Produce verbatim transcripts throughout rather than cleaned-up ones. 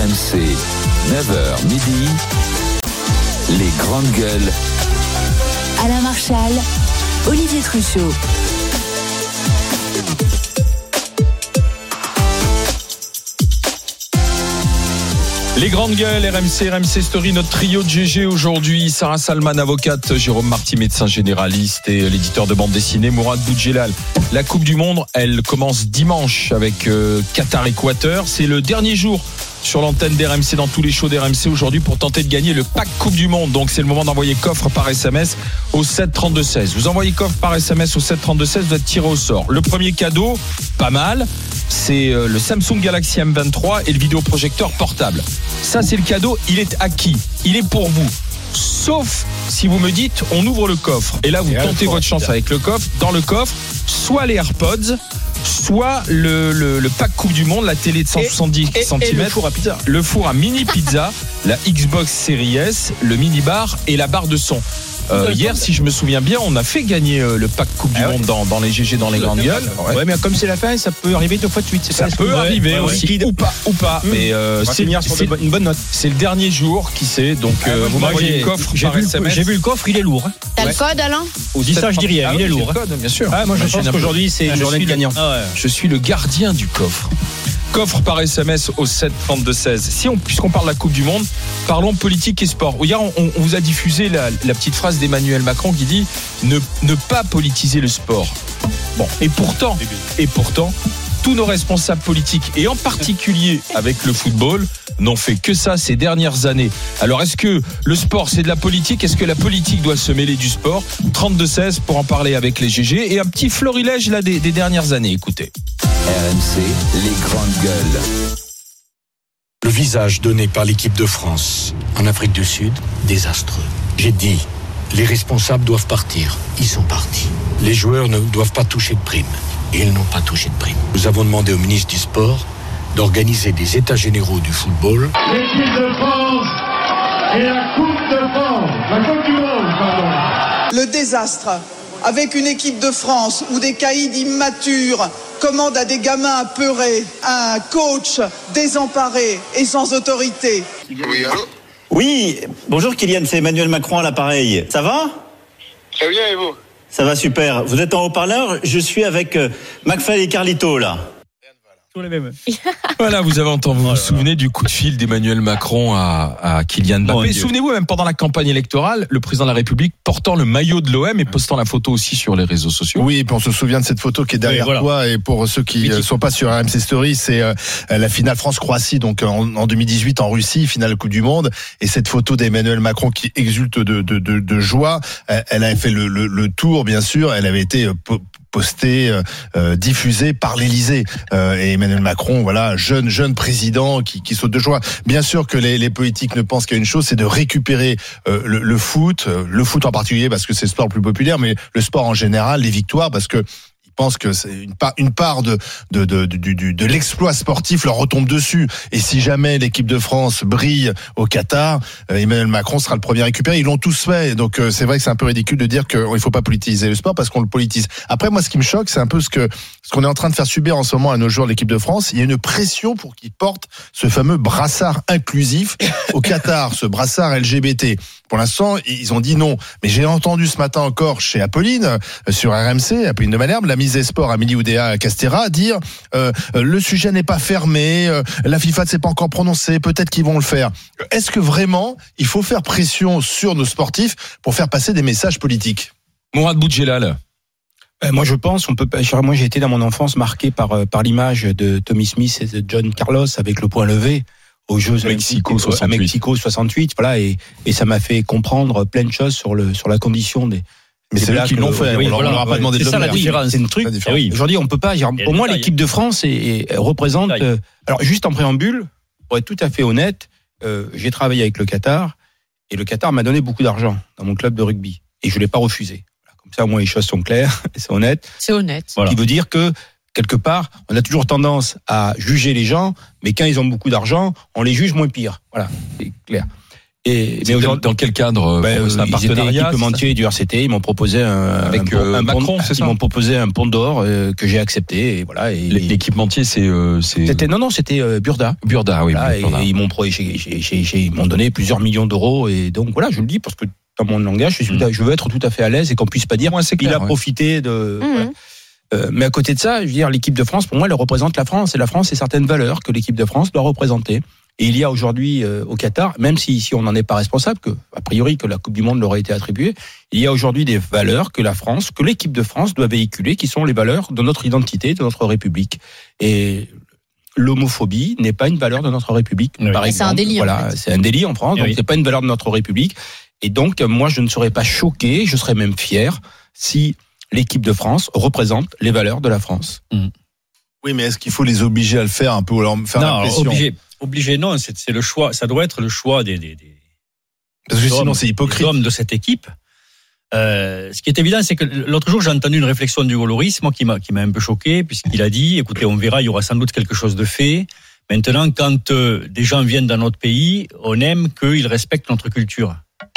M C, neuf heures midi, les grandes gueules. Alain Marchal, Olivier Truchot. Les grandes gueules, R M C, R M C Story, notre trio de G G aujourd'hui. Sarah Salman, avocate, Jérôme Marty, médecin généraliste, et l'éditeur de bande dessinée, Mourad Boudjelal. La Coupe du Monde, elle commence dimanche avec euh, Qatar-Équateur. C'est le dernier jour sur l'antenne d'R M C, dans tous les shows d'R M C aujourd'hui, pour tenter de gagner le pack Coupe du Monde. Donc c'est le moment d'envoyer coffre par S M S au sept trente-deux seize. Vous envoyez coffre par S M S au sept trente-deux seize, vous êtes tiré au sort. Le premier cadeau, pas mal, c'est le Samsung Galaxy M vingt-trois et le vidéoprojecteur portable. Ça, c'est le cadeau, il est acquis, il est pour vous. Sauf si vous me dites, on ouvre le coffre. Et là, vous et tentez votre chance pizza. Avec le coffre. Dans le coffre, soit les AirPods, soit le, le, le pack Coupe du Monde, la télé de cent soixante-dix centimètres, le four à pizza, le four à mini pizza, la Xbox Series S, le mini bar et la barre de son. Euh, hier, si je me souviens bien, on a fait gagner euh, le pack Coupe du ah Monde ouais. dans, dans les G G, dans les grandes gueules. Ouais. ouais, mais comme c'est la fin, ça peut arriver deux fois de suite. C'est ça, ça peut arriver ouais, aussi, ouais. ou pas, ou pas. Mmh. Mais euh, c'est, c'est une bonne note. C'est le dernier jour, qui sait. Donc, ah, euh, vous m'envoyez le coffre j'ai par vu S M S. J'ai vu le coffre, il est lourd. Hein. T'as ouais. le code, Alain ? Au dix ça, je dis rien, il est lourd. Code, bien sûr. Ah, moi, je pense qu'aujourd'hui, c'est une journée de gagnant. Je suis le gardien du coffre. Coffre par S M S au sept trente-deux seize. Si on, puisqu'on parle de la Coupe du Monde, parlons politique et sport. Hier, on, on vous a diffusé la, la petite phrase d'Emmanuel Macron qui dit ne, ne pas politiser le sport. Bon, et pourtant, et pourtant, tous nos responsables politiques, et en particulier avec le football, n'ont fait que ça ces dernières années. Alors, est-ce que le sport, c'est de la politique ? Est-ce que la politique doit se mêler du sport ? trente-deux seize pour en parler avec les G G. Et un petit florilège là des, des dernières années. Écoutez. R M C, les grandes gueules. Le visage donné par l'équipe de France en Afrique du Sud, désastreux. J'ai dit, les responsables doivent partir. Ils sont partis. Les joueurs ne doivent pas toucher de prime. Et ils n'ont pas touché de prime. Nous avons demandé au ministre du Sport d'organiser des états généraux du football. L'équipe de France et la Coupe de France, la Coupe du Monde, pardon. Le désastre, avec une équipe de France où des caïds immatures commandent à des gamins apeurés, un coach désemparé et sans autorité. Oui, allô ? Oui, bonjour Kylian, c'est Emmanuel Macron à l'appareil. Ça va ? Très bien, et vous ? Ça va super. Vous êtes en haut-parleur ? Je suis avec euh, McFly et Carlito là. Les mêmes. Voilà, vous avez entendu, vous vous souvenez du coup de fil d'Emmanuel Macron à, à Kylian Mbappé. Oh, souvenez-vous, même pendant la campagne électorale, le président de la République portant le maillot de l'O M et postant la photo aussi sur les réseaux sociaux. Oui, et puis on se souvient de cette photo qui est derrière oui, voilà. toi. Et pour ceux qui ne sont pas sur R M C Story, c'est euh, la finale France-Croatie, donc en, en deux mille dix-huit en Russie, finale Coupe du Monde. Et cette photo d'Emmanuel Macron qui exulte de, de, de, de joie, elle avait fait le, le, le tour, bien sûr. Elle avait été posté, euh, diffusé par l'Élysée. Euh, et Emmanuel Macron, voilà, jeune jeune président qui, qui saute de joie. Bien sûr que les, les politiques ne pensent qu'à une chose, c'est de récupérer euh, le, le foot, euh, le foot en particulier parce que c'est le sport le plus populaire, mais le sport en général, les victoires, parce que je pense que c'est une part, une part de, de, de, de, de, de l'exploit sportif leur retombe dessus. Et si jamais l'équipe de France brille au Qatar, Emmanuel Macron sera le premier à récupérer. Ils l'ont tous fait. Donc c'est vrai que c'est un peu ridicule de dire qu'il ne faut pas politiser le sport parce qu'on le politise. Après, moi, ce qui me choque, c'est un peu ce que ce qu'on est en train de faire subir en ce moment à nos joueurs de l'équipe de France. Il y a une pression pour qu'ils portent ce fameux brassard inclusif au Qatar, ce brassard L G B T. Pour l'instant, ils ont dit non. Mais j'ai entendu ce matin encore chez Apolline, sur R M C, Apolline de Malherbe, la mise des sports Amélie Oudéa Castéra, dire euh, le sujet n'est pas fermé, euh, la FIFA ne s'est pas encore prononcée, peut-être qu'ils vont le faire. Est-ce que vraiment il faut faire pression sur nos sportifs pour faire passer des messages politiques ? Mourad Boudjelal. Euh, moi je pense, on peut pas. Moi j'ai été dans mon enfance marqué par par l'image de Tommy Smith et de John Carlos avec le poing levé aux Jeux Mexico soixante-huit. À Mexico soixante-huit, voilà, et et ça m'a fait comprendre plein de choses sur le sur la condition des. Mais c'est eux qui l'ont fait. Oui, on voilà, leur a pas ouais. demandé de le faire. faire. C'est ça la différence. C'est une truc. Oui. Aujourd'hui, on peut pas. Genre, pour moi, l'équipe de France est, est, représente. Euh, alors, juste en préambule, pour être tout à fait honnête, euh, j'ai travaillé avec le Qatar et le Qatar m'a donné beaucoup d'argent dans mon club de rugby et je l'ai pas refusé. Comme ça, au moins les choses sont claires, c'est honnête. C'est honnête. Voilà. Ce qui veut dire que quelque part, on a toujours tendance à juger les gens, mais quand ils ont beaucoup d'argent, on les juge moins pire. Voilà, c'est clair. Et mais aujourd'hui, dans quel cadre? Ben, c'est un partenariat équipementier du R C T. Ils m'ont proposé un avec un, euh, un Macron, pont, c'est ça? Ils m'ont proposé un pont d'or euh, que j'ai accepté. Et voilà. Et l'équipementier, c'est, euh, c'est. C'était non non, c'était euh, Burda. Burda, oui. Voilà, Burda. Et ils m'ont pro, j'ai, j'ai, j'ai, j'ai, ils m'ont donné plusieurs millions d'euros. Et donc voilà, je le dis parce que dans mon langage, je, suis, mmh. je veux être tout à fait à l'aise et qu'on puisse pas dire. Ouais, c'est clair, il a ouais. profité de. Mmh. Voilà. Euh, mais à côté de ça, je veux dire, l'équipe de France, pour moi, elle représente la France. Et la France, c'est certaines valeurs que l'équipe de France doit représenter. Et il y a aujourd'hui euh, au Qatar, même si ici on n'en est pas responsable, que a priori que la Coupe du Monde leur a été attribuée, il y a aujourd'hui des valeurs que la France, que l'équipe de France doit véhiculer, qui sont les valeurs de notre identité, de notre République. Et l'homophobie n'est pas une valeur de notre République. Oui. Par c'est exemple, un délit. Voilà, En fait. c'est un délit en France, donc oui. c'est pas une valeur de notre République. Et donc moi, je ne serais pas choqué, je serais même fier si l'équipe de France représente les valeurs de la France. Mmh. Oui, mais est-ce qu'il faut les obliger à le faire un peu ou leur faire non, la pression? Obligé, obligé, non. C'est, c'est le choix. Ça doit être le choix des, des, des parce que des sinon hommes, c'est hypocrite. Des hommes de cette équipe. Euh, ce qui est évident, c'est que l'autre jour j'ai entendu une réflexion d'Hugo Lloris, moi qui m'a qui m'a un peu choqué, puisqu'il a dit, écoutez, on verra, il y aura sans doute quelque chose de fait. Maintenant, quand euh, des gens viennent dans notre pays, on aime qu'ils respectent notre culture.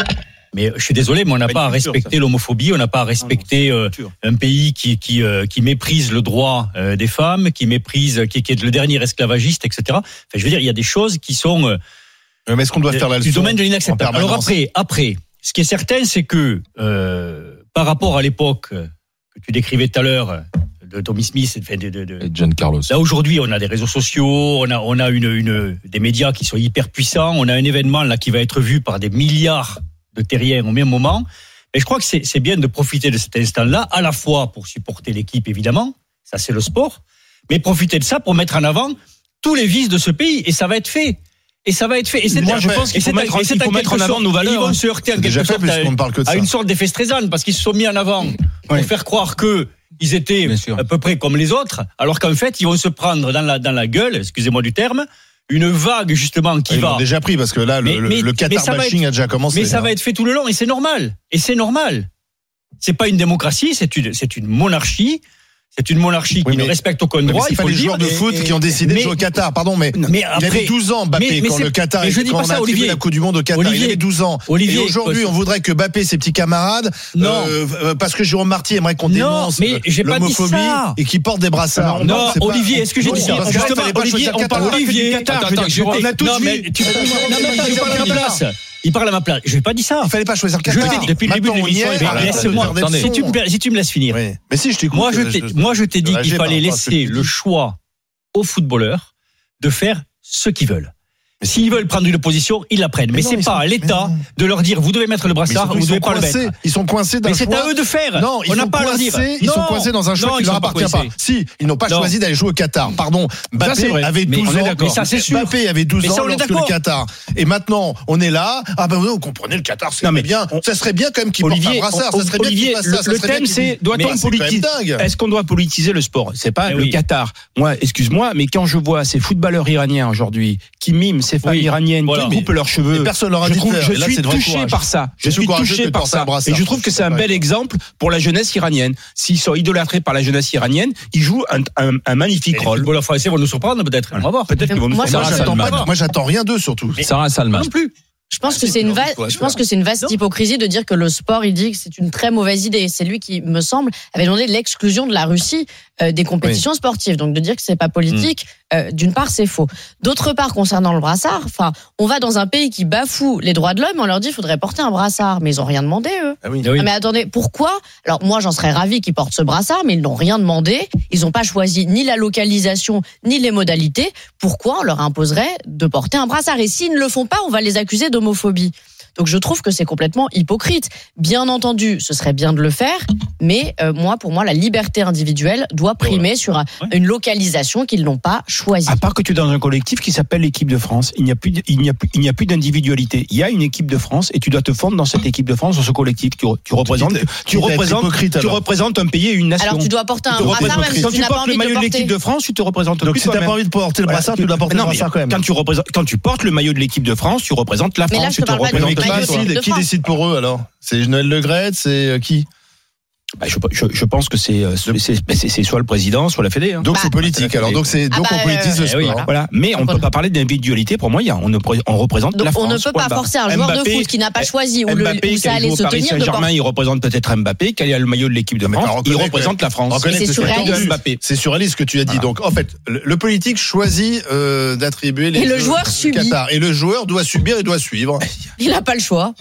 Mais je suis désolé, mais on n'a pas, pas à respecter ça. L'homophobie, on n'a pas à respecter euh, un pays qui qui euh, qui méprise le droit euh, des femmes, qui méprise, qui, qui est le dernier esclavagiste, et cetera. Enfin, je veux dire, il y a des choses qui sont euh, mais est-ce qu'on doit faire la leçon du domaine de l'inacceptable. Alors après, après, ce qui est certain, c'est que euh, par rapport à l'époque que tu décrivais tout à l'heure de Tommy Smith, enfin de, de, de et John Carlos. Là aujourd'hui, on a des réseaux sociaux, on a on a une une des médias qui sont hyper puissants, on a un événement là qui va être vu par des milliards de terriens au même moment. Mais je crois que c'est, c'est bien de profiter de cet instant-là, à la fois pour supporter l'équipe, évidemment, ça c'est le sport, mais profiter de ça pour mettre en avant tous les vices de ce pays, et ça va être fait. Et ça va être fait. Et c'est moi, je pense qu'il faut mettre, il faut mettre en avant nos valeurs. Ils vont se heurter en quelque sorte à, à une sorte d'effet Streisand, parce qu'ils se sont mis en avant pour oui. faire croire que ils étaient à peu près comme les autres, alors qu'en fait, ils vont se prendre dans la, dans la gueule, excusez-moi du terme, une vague justement qui ils va. Ils l'ont déjà pris parce que là, mais, le, mais, le Qatar bashing être, a déjà commencé. Mais ça hein. va être fait tout le long, et c'est normal. Et c'est normal. C'est pas une démocratie, c'est une, c'est une monarchie. C'est une monarchie oui, qui ne respecte aucun droit. C'est pas les joueurs de foot et, qui ont décidé mais, de jouer au Qatar. Pardon, mais, mais après, il avait douze ans, Mbappé, mais, mais quand le Qatar, mais quand on a attribué la Coupe du Monde au Qatar, Olivier, il avait douze ans. Olivier, et aujourd'hui, on voudrait que Mbappé, ses petits camarades, non. Euh, parce que Jérôme Marty aimerait qu'on dénonce mais j'ai l'homophobie pas dit ça. Et qu'il porte des brassards. Non, non Olivier, pas, est-ce que j'ai dit ça? Justement, Olivier, on parle Olivier, du Qatar. On a tous vu. Tu parles à ma place. Il parle à ma place. Je n'ai pas dit ça. Il fallait pas choisir le Qatar. Depuis le début de l'émission, laisse-moi. Si tu me laisses finir. Mais si, je t'écoute. Moi, je t'ai dit qu'il fallait laisser le choix aux footballeurs de faire ce qu'ils veulent. S'ils veulent prendre une position, ils la prennent. Mais, mais non, c'est pas sont... à l'État de leur dire vous devez mettre le brassard, vous devez pas le mettre. Ils sont coincés dans mais un choix. Mais c'est à eux de faire. Non, ils on n'a pas à leur dire. Ils non, sont coincés dans un choix non, qui ne leur appartient pas. Si, ils n'ont pas non. choisi d'aller jouer au Qatar. Pardon. Mbappé avait douze ans. Mais ça, c'est sûr. Mbappé avait douze ans lorsque le Qatar. Et maintenant, on est là. Ah ben vous comprenez, le Qatar, c'est bien. Ça serait bien quand même qu'il porte un brassard. Ça serait bien qu'il fasse ça. Le thème, c'est doit-on politiser? Est-ce qu'on doit politiser le sport? C'est pas le Qatar. Moi, excuse-moi, mais quand je vois ces footballeurs iraniens aujourd'hui qui miment ces femmes iraniennes, qui coupent leurs cheveux. Et personne leur a je dit trouve, de je suis touché par ça. Je suis touché par ça. Et je trouve que c'est un bel exemple pour la jeunesse iranienne. S'ils sont idolâtrés par la jeunesse iranienne, ils jouent un, un, un magnifique rôle. Les footballeurs français vont nous surprendre peut-être. On va voir. Peut-être qu'ils vont nous surprendre. Moi, j'attends rien d'eux surtout. Sarah Salman. Non plus. Je pense que c'est une vaste, je pense que c'est une vaste hypocrisie de dire que le sport, il dit que c'est une très mauvaise idée. C'est lui qui, me semble, avait demandé l'exclusion de la Russie euh, des compétitions oui. sportives. Donc de dire que c'est pas politique, mmh. euh, d'une part c'est faux. D'autre part, concernant le brassard, enfin, on va dans un pays qui bafoue les droits de l'homme, on leur dit qu'il faudrait porter un brassard, mais ils ont rien demandé eux. Ah oui. Ah, mais attendez, pourquoi? Alors moi, j'en serais ravi qu'ils portent ce brassard, mais ils n'ont rien demandé. Ils n'ont pas choisi ni la localisation ni les modalités. Pourquoi on leur imposerait de porter un brassard? Et s'ils ne le font pas, on va les accuser de homophobie. Donc je trouve que c'est complètement hypocrite. Bien entendu, ce serait bien de le faire, mais euh, moi, pour moi, la liberté individuelle doit primer sur un, ouais. une localisation qu'ils n'ont pas choisie. À part que tu es dans un collectif qui s'appelle l'équipe de France, il n'y a plus, de, il n'y a plus, il n'y a plus d'individualité. Il y a une équipe de France et tu dois te fondre dans cette équipe de France, dans ce collectif. Tu, tu représentes, tu, tu représentes, tu représentes un pays et une nation. Alors tu dois porter un brassard même si quand tu, tu n'as pas portes envie le maillot de de l'équipe de France, tu te représentes. Donc si tu n'as pas envie de porter le brassard, tu dois porter le brassard quand même. Quand tu représentes, quand tu portes le maillot de l'équipe de France, tu représentes la France. Tu te représentes. Qui décide pour eux alors? C'est Noël Le Graët, c'est qui? Bah, je, je, je pense que c'est, c'est, c'est, c'est soit le président, soit la Fédé. Hein. Donc bah, c'est politique. Alors donc c'est ah donc bah, on politise euh, le sport. Oui, voilà. voilà. Mais on ne peut pas parler d'individualité. Pour moi, il y a, on, ne, on représente donc la France. On ne peut pas forcer un joueur Mbappé, de foot qui n'a pas choisi où, Mbappé, le, où ça allait se Paris tenir. Saint-Germain, de il représente peut-être Mbappé. Quand il a le maillot de l'équipe de France, il représente la France. C'est surréaliste. Mbappé. C'est surréaliste ce que tu as dit. Voilà. Donc en fait, le, le politique choisit euh, d'attribuer les. Et le joueur subit. Et le joueur doit subir et doit suivre. Il n'a pas le choix.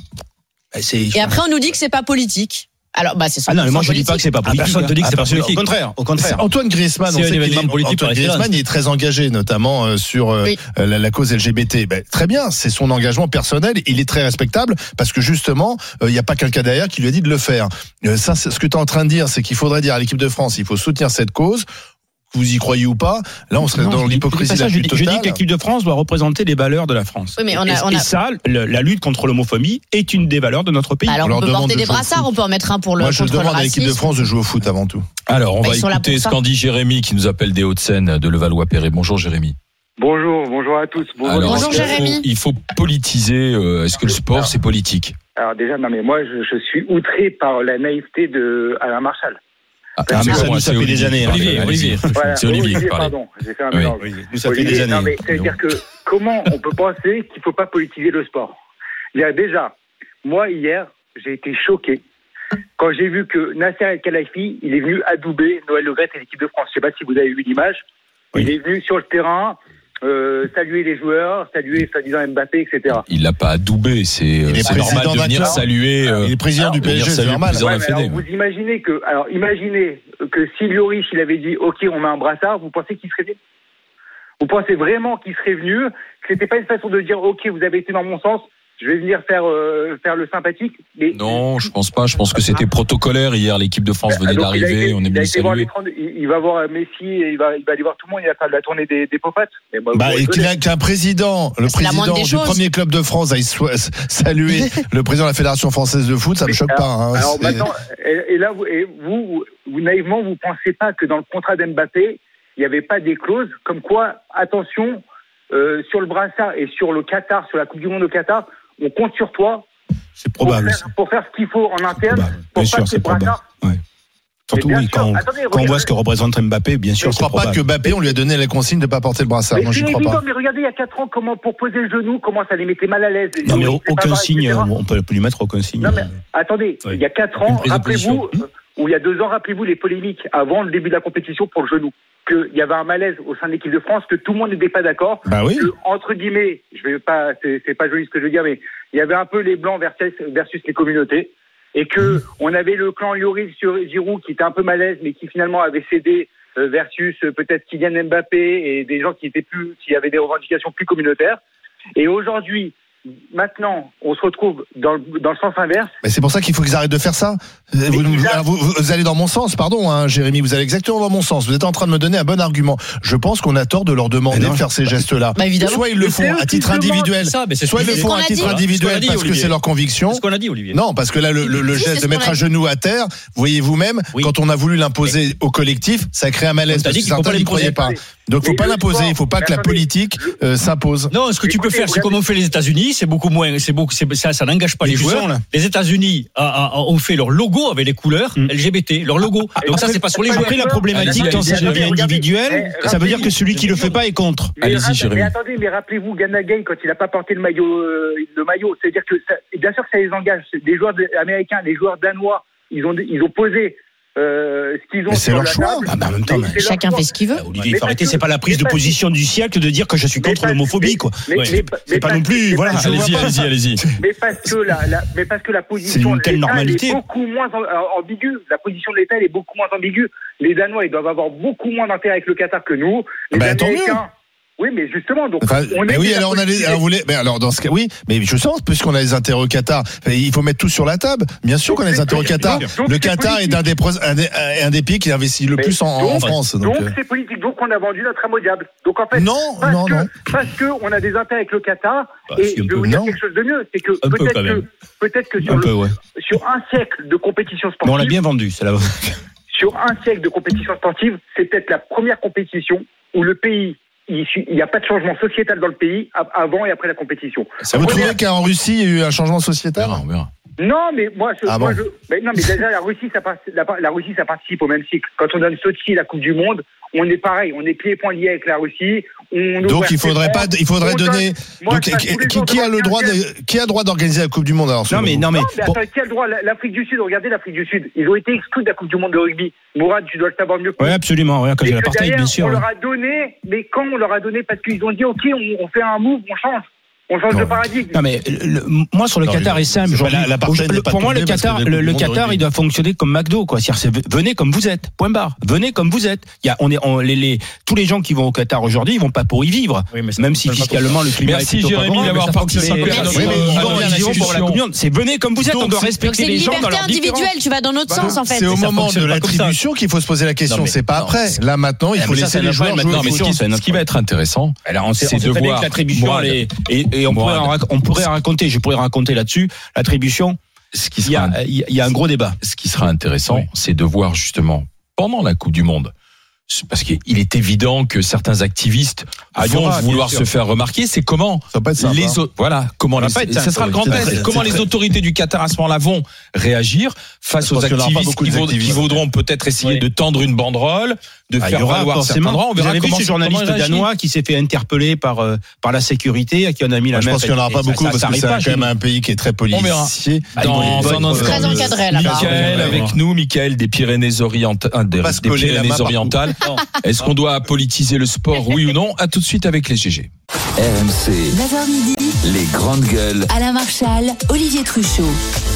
Et après, on nous dit que c'est pas politique. Alors, bah, c'est ah non, mais moi je dis pas que c'est pas politique. Personne te dit que c'est pas politique. Au contraire, au contraire. Antoine Griezmann, on sait qu'il est, Antoine Griezmann, il est très engagé, notamment euh, sur euh, oui. la, la cause L G B T. Ben, très bien, c'est son engagement personnel. Il est très respectable parce que justement, il euh, n'y a pas quelqu'un derrière qui lui a dit de le faire. Euh, ça, c'est, ce que tu es en train de dire, c'est qu'il faudrait dire à l'équipe de France, il faut soutenir cette cause. Vous y croyez ou pas? Là, on serait non, dans l'hypocrisie la plus totale. Je dis que l'équipe de France doit représenter les valeurs de la France. Oui, mais on a, et, on a... et ça, le, la lutte contre l'homophobie est une des valeurs de notre pays. Alors, on, on peut porter des brassards, on peut en mettre un pour le Moi, je contre demande le à l'équipe de France de jouer au foot avant tout. Alors, on bah, va écouter ce qu'en dit Jérémy qui nous appelle des Hauts-de-Seine de Levallois-Perret. Bonjour Jérémy. Bonjour, bonjour à tous. Bonjour, Alors, bonjour Jérémy. Il faut politiser. Euh, est-ce que le sport, alors, c'est politique? Alors déjà, non mais moi, je, je suis outré par la naïveté de Alain Marchal. Ah, ah, mais ça nous ça fait des années. Olivier, Olivier. Voilà. C'est Olivier, Olivier qui parlait. Pardon, j'ai fait un mélange. Oui, oui. Ça fait des années. Non, mais c'est-à-dire que comment on peut penser qu'il ne faut pas politiser le sport? Il y a déjà, moi hier, j'ai été choqué quand j'ai vu que Nasser El-Khelaifi, il est venu adouber Noël Le Graët et l'équipe de France. Je ne sais pas si vous avez vu l'image. Oui. Il est venu sur le terrain. Euh, saluer les joueurs, saluer soi-disant Mbappé, et cetera. Il l'a pas adoubé, c'est, c'est normal de venir saluer. Euh, il est président du P S G, c'est normal. Ouais, alors, vous imaginez que, alors imaginez que si Lloris il avait dit, ok, on met un brassard, vous pensez qu'il serait venu? Vous pensez vraiment qu'il serait venu? Que c'était pas une façon de dire, ok, vous avez été dans mon sens, je vais venir faire euh, faire le sympathique. Mais... Non, je pense pas. Je pense que c'était protocolaire hier. L'équipe de France venait donc, d'arriver. Été, on est venu saluer. Il, il va voir Messi, et il va il va aller voir tout le monde. Il va faire de la tournée des, des popates. Bah, bah et qu'il a, qu'un président, le c'est président du choses. premier club de France, aille so- saluer le président de la Fédération française de foot, ça me choque alors, pas. Hein, alors maintenant, et, et là, vous, et vous, vous naïvement, vous pensez pas que dans le contrat d'Mbappé, il n'y avait pas des clauses comme quoi, attention, euh, sur le brassard et sur le Qatar, sur la Coupe du Monde au Qatar. On compte sur toi. C'est probable. Pour faire, pour faire ce qu'il faut en interne. Bien sûr, c'est probable. Ouais. Surtout, oui, quand, Attendez, quand on voit ce que représente Mbappé, bien sûr, c'est probable. Je ne crois pas que Mbappé, on lui a donné la consigne de ne pas porter le brassard. Mais Moi, je ne crois pas. Mais regardez, il y a quatre ans, comment, pour poser le genou, comment ça les mettait mal à l'aise. Non, mais aucun signe, on peut lui mettre aucun signe. Non, mais attendez, oui. Il y a quatre ans, rappelez-vous, mmh. ou il y a deux ans, rappelez-vous les polémiques avant le début de la compétition pour le genou. Qu'il y avait un malaise au sein de l'équipe de France, que tout le monde n'était pas d'accord. Bah oui. Que, entre guillemets, je vais pas, c'est, c'est pas joli ce que je veux dire, mais il y avait un peu les blancs versus, versus les communautés. Et que mmh. on avait le clan Lloris sur Giroud qui était un peu malaise, mais qui finalement avait cédé versus peut-être Kylian Mbappé et des gens qui étaient plus, qui avaient des revendications plus communautaires. Et aujourd'hui, maintenant, on se retrouve dans le, dans le sens inverse. Mais c'est pour ça qu'il faut qu'ils arrêtent de faire ça. Vous, vous, vous, vous allez dans mon sens, pardon, hein, Jérémy, vous allez exactement dans mon sens. Vous êtes en train de me donner un bon argument. Je pense qu'on a tort de leur demander non, de faire ces gestes-là. Bah, soit ils le font à titre individuel, ça, soit ils le font à titre dit. individuel dit, parce Olivier. que c'est leur conviction. C'est ce qu'on a dit, Olivier. Non, parce que là, le, le, le geste de mettre un genou à terre, vous voyez vous-même, oui. quand on a voulu l'imposer mais, au collectif, ça crée un malaise. Parce que certains n'y croyaient pas. Donc, faut pas l'imposer. Il faut pas que la politique s'impose. Non, ce que tu peux faire, c'est comme on fait les États-Unis. C'est beaucoup moins. C'est beaucoup. Ça, ça n'engage pas les joueurs. Les États-Unis ont fait leur logo avec les couleurs L G B T, leur logo. Donc ça, c'est pas sur les joueurs. Après, la problématique, quand ça devient individuel, ça veut dire que celui qui le fait pas est contre. Allez-y, Jérémy. Mais attendez, mais rappelez-vous, Gana Gueye, quand il a pas porté le maillot, le maillot, c'est-à-dire que bien sûr que ça les engage. Des joueurs américains, des joueurs danois, ils ont, ils ont posé. Euh, ce qu'ils ont mais c'est leur choix. Ah bah en même temps, mais chacun fait ce qu'il veut. Bah, Olivier, il faut arrêter. C'est pas la prise de position du siècle de dire que je suis contre l'homophobie, quoi. Mais, ouais. mais, c'est mais pas non plus. Voilà. Allez-y, allez-y, allez-y. Mais parce que la, la, mais parce que la position de l'État est beaucoup moins ambiguë. La position de l'État elle est beaucoup moins ambiguë. Les Danois, ils doivent avoir beaucoup moins d'intérêt avec le Qatar que nous. Les bah, Américains. Oui, mais justement, donc. Enfin, on mais oui, alors on a les, alors, vous les, mais alors dans ce cas, oui, mais je sens, puisqu'on a les intérêts au Qatar, il faut mettre tout sur la table. Bien sûr donc qu'on a les intérêts au Qatar. Donc, donc le Qatar politique. est un des, un des, un des pays qui investit le mais plus en, donc, en France. Donc, donc c'est politique. Donc on a vendu notre âme au diable. Donc en fait. Non, parce non, que, non. Parce que on a des intérêts avec le Qatar. Bah, et je vais vous dire quelque chose de mieux, c'est que un peut-être peu, que, peut-être que sur, un le, peu, ouais. sur un siècle de compétition sportive. Mais on l'a bien vendu, c'est là. Sur un siècle de compétition sportive, c'est peut-être la première compétition où le pays il n'y a pas de changement sociétal dans le pays avant et après la compétition. Ça vous trouvez qu'en Russie, il y a eu un changement sociétal ? On verra, on verra. Non, mais moi, je, ah moi bon je, mais non, mais déjà la Russie, ça passe, la, la Russie, ça participe au même cycle. Quand on donne Sochi, la Coupe du Monde, on est pareil, on est pieds et poings liés avec la Russie. On Donc il faudrait pas, il faudrait donner. Moi, donc, qui, qui, qui a le droit, de, qui a le droit d'organiser la Coupe du Monde alors? Non mais non mais. Non, mais attends, qui a le droit? L'Afrique du Sud, regardez l'Afrique du Sud, ils ont été exclus de la Coupe du Monde de rugby. Mourad, tu dois le savoir mieux que moi. Oui, absolument. Ouais, quand j'ai l'apartheid, bien sûr. On leur a donné, mais quand on leur a donné, parce qu'ils ont dit ok, on, on fait un move, on change. On change non. de paradigme. Non mais le, moi sur le non, Qatar est simple. C'est la, la le, pour moi le Qatar, le, le Qatar, il doit fonctionner comme McDo quoi. C'est-à-dire c'est, venez comme vous êtes. Point barre. Venez comme vous êtes. Il y a on est on, les, les tous les gens qui vont au Qatar aujourd'hui, ils vont pas pour y vivre. Oui, même si fiscalement le climat Merci est plutôt Jérémy d'avoir participé à notre C'est venez comme vous êtes. On doit respecter les gens dans leur liberté individuelle. Tu vas dans notre sens en fait. C'est au moment de l'attribution qu'il faut se poser la question. C'est pas après. Là maintenant, il faut laisser les joueurs jouer. Ce qui va être intéressant, c'est de voir l'attribution et on pourrait on pourrait raconter, je pourrais raconter là-dessus l'attribution. Ce qui sera, il y a, il y a un gros débat. Ce qui sera intéressant, oui. c'est de voir justement pendant la Coupe du Monde, parce qu'il est évident que certains activistes ah, vont aura, vouloir se faire remarquer. C'est comment les autres, voilà, comment les, ça, ça sera le grand test. Comment les autorités du Qatar à ce moment-là vont réagir face aux activistes qui, vaud, qui voudront peut-être essayer oui. de tendre une banderole, de ah, faire valoir certains endroits. On verra comment ce journaliste danois qui s'est fait interpeller par euh, par la sécurité, à qui on a mis la main. Je pense qu'il n'y en aura pas beaucoup parce que c'est quand même un pays qui est très policier. Très encadré là-bas. Michael avec nous, Michael des Pyrénées-Orientales, des Pyrénées-Orientales. Est-ce qu'on doit politiser le sport, oui ou non? À tout de suite avec les G G. R M C, neuf heures midi, les grandes gueules. Alain Marchal, Olivier Truchot.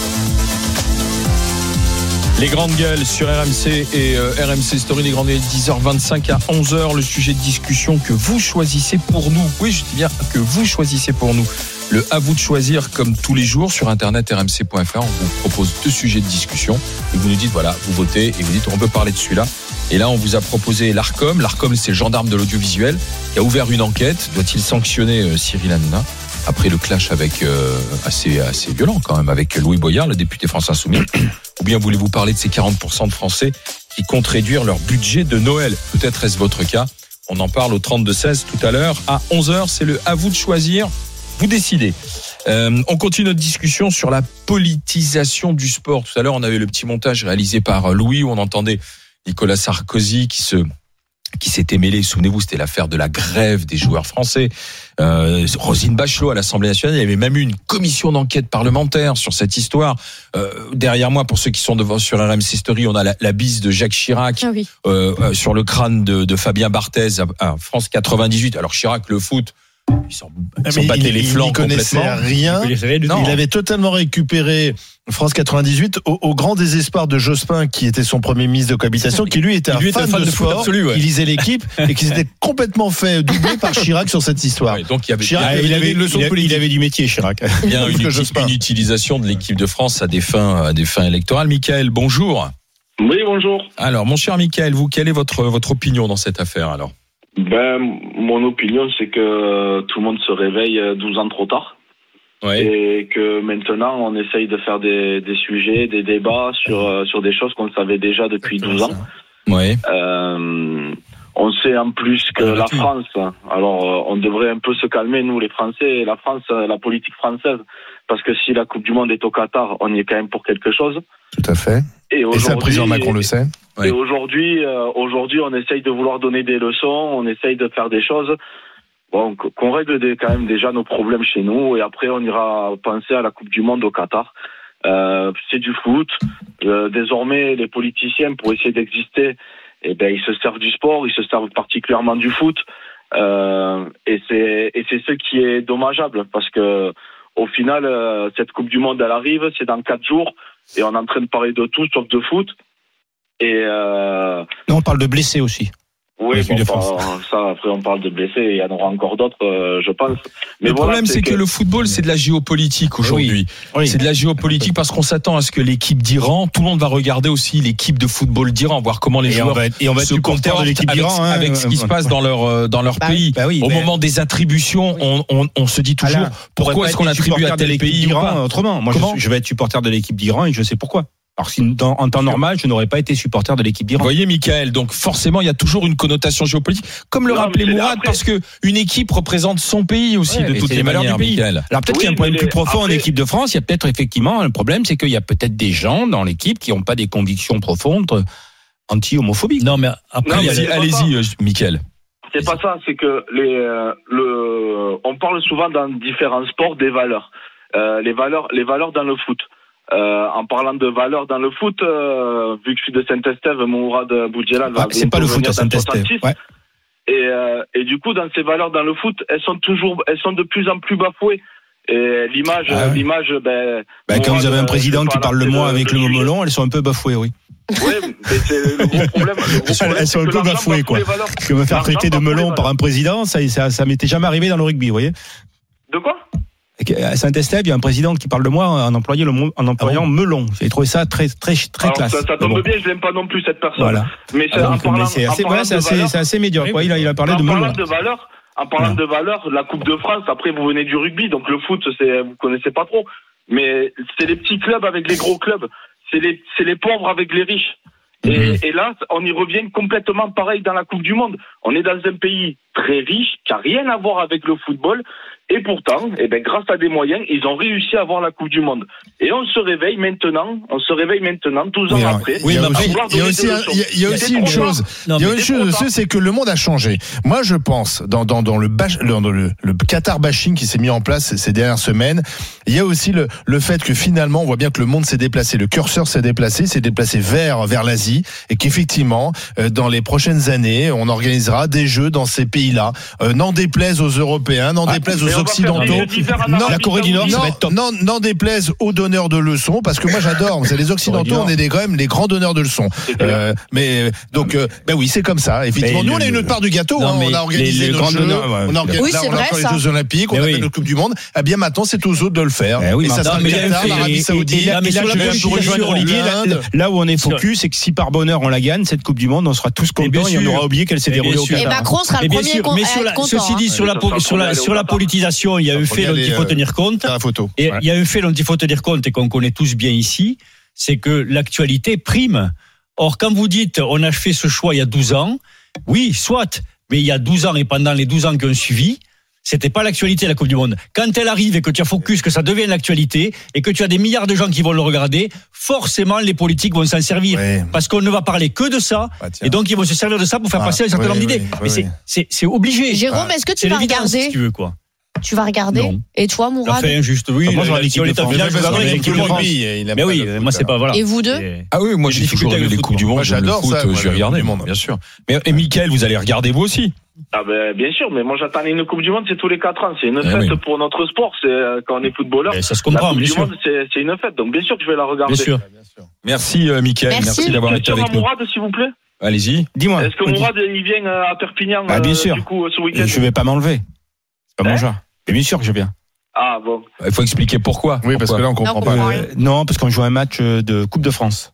Les grandes gueules sur R M C et euh, R M C Story, les grandes gueules, dix heures vingt-cinq à onze heures, le sujet de discussion que vous choisissez pour nous. Oui, je dis bien que vous choisissez pour nous. Le à vous de choisir comme tous les jours sur internet r m c point f r. On vous propose deux sujets de discussion et vous nous dites voilà, vous votez et vous dites on peut parler de celui-là. Et là, on vous a proposé l'Arcom. L'Arcom, c'est le gendarme de l'audiovisuel qui a ouvert une enquête. Doit-il sanctionner euh, Cyril Hanouna après le clash avec euh, assez assez violent quand même avec Louis Boyard, le député France Insoumis? Ou bien voulez-vous parler de ces quarante pour cent de Français qui comptent réduire leur budget de Noël? Peut-être est-ce votre cas. On en parle au trente-deux seize tout à l'heure. À onze heures, c'est le à vous de choisir. Vous décidez. Euh, on continue notre discussion sur la politisation du sport. Tout à l'heure, on avait le petit montage réalisé par Louis où on entendait Nicolas Sarkozy qui se qui s'était mêlé, souvenez-vous, c'était l'affaire de la grève des joueurs français. Euh, Roselyne Bachelot à l'Assemblée nationale, il y avait même eu une commission d'enquête parlementaire sur cette histoire. Euh, derrière moi, pour ceux qui sont devant sur R M C Story, on a la, la bise de Jacques Chirac ah oui. euh, euh, sur le crâne de, de Fabien Barthez à, à France quatre-vingt-dix-huit. Alors Chirac, le foot, ils s'en, ils s'en battaient les flancs il connaissait complètement. Rien. Il, il avait totalement récupéré France quatre-vingt-dix-huit au, au grand désespoir de Jospin qui était son premier ministre de cohabitation, qui lui était un, lui fan, était fan de, de sport, absolu, ouais. Il lisait l'équipe et qui s'était complètement fait doubler par Chirac sur cette histoire. Ouais, donc il y avait, Chirac, il, il, avait, avait, leçon il, avait, il avait du métier Chirac. Bien une, une utilisation de l'équipe de France à des fins à des fins électorales. Michael, bonjour. Oui, bonjour. Alors mon cher Michael, vous quelle est votre votre opinion dans cette affaire alors? Ben, mon opinion, c'est que tout le monde se réveille douze ans trop tard. Ouais. Et que maintenant, on essaye de faire des, des sujets, des débats sur, sur des choses qu'on savait déjà depuis douze ans. Ouais. Euh, on sait en plus que la France, alors on devrait un peu se calmer, nous les Français, la France, la politique française, parce que si la Coupe du Monde est au Qatar, on y est quand même pour quelque chose. Tout à fait. Et, et ça, le président Macron le sait. Et ouais. aujourd'hui, euh, aujourd'hui, on essaye de vouloir donner des leçons, on essaye de faire des choses, bon, qu'on règle des, quand même déjà nos problèmes chez nous, et après on ira penser à la Coupe du Monde au Qatar. Euh, c'est du foot. Euh, désormais, les politiciens, pour essayer d'exister, eh ben, ils se servent du sport, ils se servent particulièrement du foot, euh, et c'est et c'est ce qui est dommageable, parce que au final, euh, cette Coupe du Monde, elle arrive, c'est dans quatre jours, et on est en train de parler de tout sauf de foot. Et euh... non, on parle de blessés aussi. Oui, bon, bah, ça, après on parle de blessés, et il y en aura encore d'autres, euh, je pense. Mais le voilà, problème, c'est, c'est que... que le football, c'est de la géopolitique aujourd'hui. Oui. Oui. C'est de la géopolitique parce qu'on s'attend à ce que l'équipe d'Iran, tout le monde va regarder aussi l'équipe de football d'Iran, voir comment les et joueurs on va être, et on va être se comportent de l'équipe avec, d'Iran, hein, avec ce qui se passe dans leur dans leur bah, pays. Bah oui, Au mais... moment des attributions, on, on, on se dit toujours Alain, pourquoi est-ce qu'on attribue à tel pays d'Iran, ou pas autrement. Moi, je, je vais être supporter de l'équipe d'Iran et je sais pourquoi. Alors si dans, en temps normal, je n'aurais pas été supporter de l'équipe d'Iran. Vous voyez, Michael, donc forcément, il y a toujours une connotation géopolitique, comme le Non, rappelait mais c'est Mourad, après- parce que une équipe représente son pays aussi, Ouais, de et toutes c'est les les valeurs manières, du pays. Michael. Alors peut-être Oui, qu'il y a un problème mais plus les- profond en après- équipe de France. Il y a peut-être effectivement un problème, c'est qu'il y a peut-être des gens dans l'équipe qui n'ont pas des convictions profondes euh, anti-homophobiques. Non, mais après, Non, il y a mais Allez-y, c'est pas allez-y, euh, Michael. C'est pas ça, c'est que les, euh, le, on parle souvent dans différents sports des valeurs. Euh, les valeurs, les valeurs dans le foot. Euh, en parlant de valeurs dans le foot, euh, vu que je suis de Saint-Estève, Mourad Boudjelal va Ouais, c'est pas le foot à Saint-Estève. Ouais. Et, euh, et du coup, dans ces valeurs dans le foot, elles sont toujours, elles sont de plus en plus bafouées. Et l'image, Ah ouais. l'image, ben. Ben, quand Mourad, vous avez un euh, président je qui vais parle pas le moins lancer avec le sujet. melon, elles sont un peu bafouées, oui. Ouais, mais c'est le gros problème. Le gros problème, Elles sont c'est un que peu l'argent bafouées, bafoue quoi. les valeurs. Que me faire L'argent traiter de bafoue les melon par valeurs. un président, ça, ça, ça m'était jamais arrivé dans le rugby, vous voyez. De quoi? À Saint-Estève, il y a un président qui parle de moi en employant le mot- en employant Ah bon melon. J'ai trouvé ça très très très Alors, classe. ça, ça tombe Mais bon. bien, je l'aime pas non plus cette personne. Voilà. Mais c'est Ah, en donc, parlant, mais c'est en assez, parlant ouais, c'est de assez, valeurs- c'est assez médiocre. quoi. Il a, il a parlé en de melon. parlant de valeurs, en parlant de valeurs, la Coupe de France. Après, vous venez du rugby, donc le foot, c'est vous connaissez pas trop. Mais c'est les petits clubs avec les gros clubs. C'est les c'est les pauvres avec les riches. Et, Mhm. et là, on y revient complètement pareil dans la Coupe du Monde. On est dans un pays très riche, qui a rien à voir avec le football. Et pourtant, eh ben, grâce à des moyens, ils ont réussi à avoir la Coupe du Monde. Et on se réveille maintenant, on se réveille maintenant, douze ans Oui, alors, après. il y a à aussi, vouloir il y a donner aussi, des un- leçons. il y a- il y a C'est aussi trop une tard. chose. Non, Il y a mais une c'est chose, trop tard. c'est que le monde a changé. Moi, je pense, dans, dans, dans le, bash, dans le, le Qatar bashing qui s'est mis en place ces- ces dernières semaines, il y a aussi le, le fait que finalement, on voit bien que le monde s'est déplacé, le curseur s'est déplacé, s'est déplacé vers, vers l'Asie, et qu'effectivement, euh, dans les prochaines années, on organisera des jeux dans ces pays-là. Euh, n'en déplaise aux Européens, n'en Ah, déplaise mais aux on va faire Occidentaux. des jeux d'hiver en Non, Arabie la Corée du Nord, ça va être top. non, n'en déplaise aux donneurs de leçons, parce que moi j'adore. C'est les Occidentaux, on est des, quand même les grands donneurs de leçons. Euh, mais donc, euh, ben oui, c'est comme ça. Effectivement, Mais nous on le- a une autre part du gâteau. Non, hein. mais On a organisé les- les nos grands jeux, donneurs, ouais. on a organisé Oui, là, c'est on a vrai, fait ça. les Jeux Olympiques, on Mais a oui. fait notre Coupe du Monde. Eh bien maintenant, c'est aux autres de le faire. Eh oui, et ça mais sera non, le mais il y a un Qatar, fait- l'Arabie et- Saoudite. et là, mais Et là, sur je la vais politique, pour rejoindre Olivier, là, l'Inde. là où on est focus, c'est que si par bonheur on la gagne, cette Coupe du Monde, on sera tous Mais bien contents et on sûr. aura oublié qu'elle s'est Mais bien déroulée au sûr. Et Qatar. Macron sera Mais le bien premier sûr, con- mais à sur être la, content. ceci dit, hein. sur la, Ça sera sur la, aller au sur la Qatar. politisation, il y a un Faut fait y dont aller, il faut euh, tenir compte. Faire la photo. Et Ouais. il y a un fait dont il faut tenir compte et qu'on connaît tous bien ici, c'est que l'actualité prime. Or, quand vous dites on a fait ce choix il y a douze ans, oui, soit, mais il y a douze ans et pendant les douze ans qui ont suivi, c'était pas l'actualité la Coupe du Monde. Quand elle arrive et que tu as focus, que ça devient l'actualité et que tu as des milliards de gens qui vont le regarder, forcément les politiques vont s'en servir Ouais. parce qu'on ne va parler que de ça Ah, tiens. et donc ils vont se servir de ça pour faire Ah, passer un certain oui, nombre d'idées. oui, Mais oui, c'est oui. c'est c'est obligé. Jérôme, est-ce que tu C'est vas l'évidence, regarder si tu veux quoi. Tu vas regarder Non. Et toi, Mourad Enfin, juste oui. Ah, moi, j'aurais si l'équipe on de est en France. finale, je Mais regarderai parce l'équipe que de France. lui, il aime Mais pas oui, le foot, moi c'est pas voilà. Et vous deux C'est- Ah oui, moi J'ai j'ai toujours discuté aimé avec les le Coupes du foot. Monde, Moi, j'aime le j'adore foot, ça, moi, je vais le regarder, Coupe du Monde. bien sûr. Mais et Mickaël, vous allez regarder vous aussi. Ah ben, bien sûr, mais moi j'attends une Coupe du Monde, c'est tous les quatre ans. C'est une Eh fête oui. pour notre sport. C'est euh, quand on est footballeur. Et ça se La comprend, Coupe bien du sûr. Monde, c'est c'est une fête. Donc bien sûr que je vais la regarder. Bien sûr. Merci euh, Mickaël, Merci. merci d'avoir été Question avec à nous. Mourad, s'il vous plaît. Allez-y. Dis-moi. Est-ce que Mourad il vient euh, à Perpignan Ah, bien euh, sûr. du coup ce week-end? Je vais pas m'enlever. C'est pas mon Hein genre. Mais bien sûr que je viens. Ah bon. Il faut expliquer pourquoi. Oui, parce que là on comprend Non, on pas. comprend Euh, rien. non, parce qu'on joue un match de Coupe de France.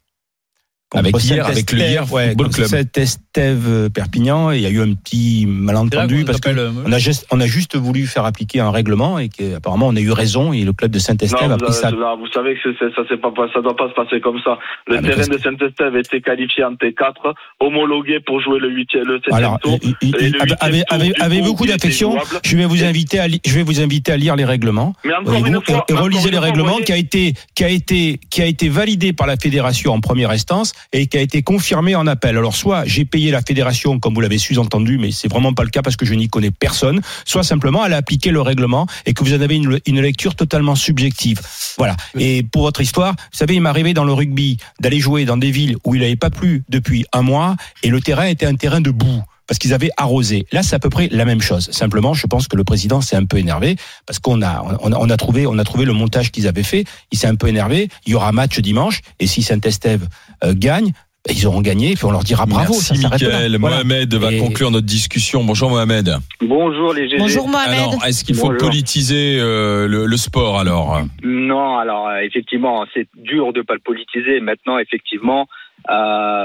Avec Contre hier, avec le Saint-Estève, hier ouais, Football contre Club. Saint-Estève Perpignan, et il y a eu un petit malentendu parce que on a juste, on a juste voulu faire appliquer un règlement et qu'apparemment on a eu raison et le club de Saint-Estève Non, a vous, pris ça. avez- là, vous savez que c'est- ça c'est pas ça doit pas se passer comme ça. Le Ah, mais terrain qu'est-ce de Saint-Estève était qualifié en T quatre, homologué pour jouer le huitième, le septième Alors, tour. il- il- Et le avec, huitième avec, tour, avec- du avec coup, beaucoup il était d'affection, jouable. je vais vous inviter à, li- je vais vous inviter à lire les règlements. Mais encore Et une vous- fois, et encore relisez une les fois, règlements voyez- qui a été, qui a été, qui a été validé par la fédération en première instance et qui a été confirmé en appel. Alors, soit j'ai payé la fédération, comme vous l'avez sous-entendu, mais c'est vraiment pas le cas parce que je n'y connais personne, soit simplement elle a appliqué le règlement et que vous en avez une, une lecture totalement subjective. Voilà. Et pour votre histoire, vous savez, il m'est arrivé dans le rugby d'aller jouer dans des villes où il n'avait pas plu depuis un mois et le terrain était un terrain de boue. Parce qu'ils avaient arrosé. Là, c'est à peu près la même chose. Simplement, je pense que le président s'est un peu énervé parce qu'on a, on a, on a trouvé, on a trouvé le montage qu'ils avaient fait. Il s'est un peu énervé. Il y aura match dimanche et si Saint-Estève euh, gagne, ben, ils auront gagné et puis on leur dira bravo. Merci ça s'arrête là. Mickaël. Voilà. Mohamed va Et- conclure notre discussion. Bonjour Mohamed. Bonjour les G G. Bonjour Mohamed. Alors, est-ce qu'il faut Bonjour. politiser euh, le, le sport alors? Non, alors euh, effectivement, c'est dur de pas le politiser. Maintenant, effectivement, euh,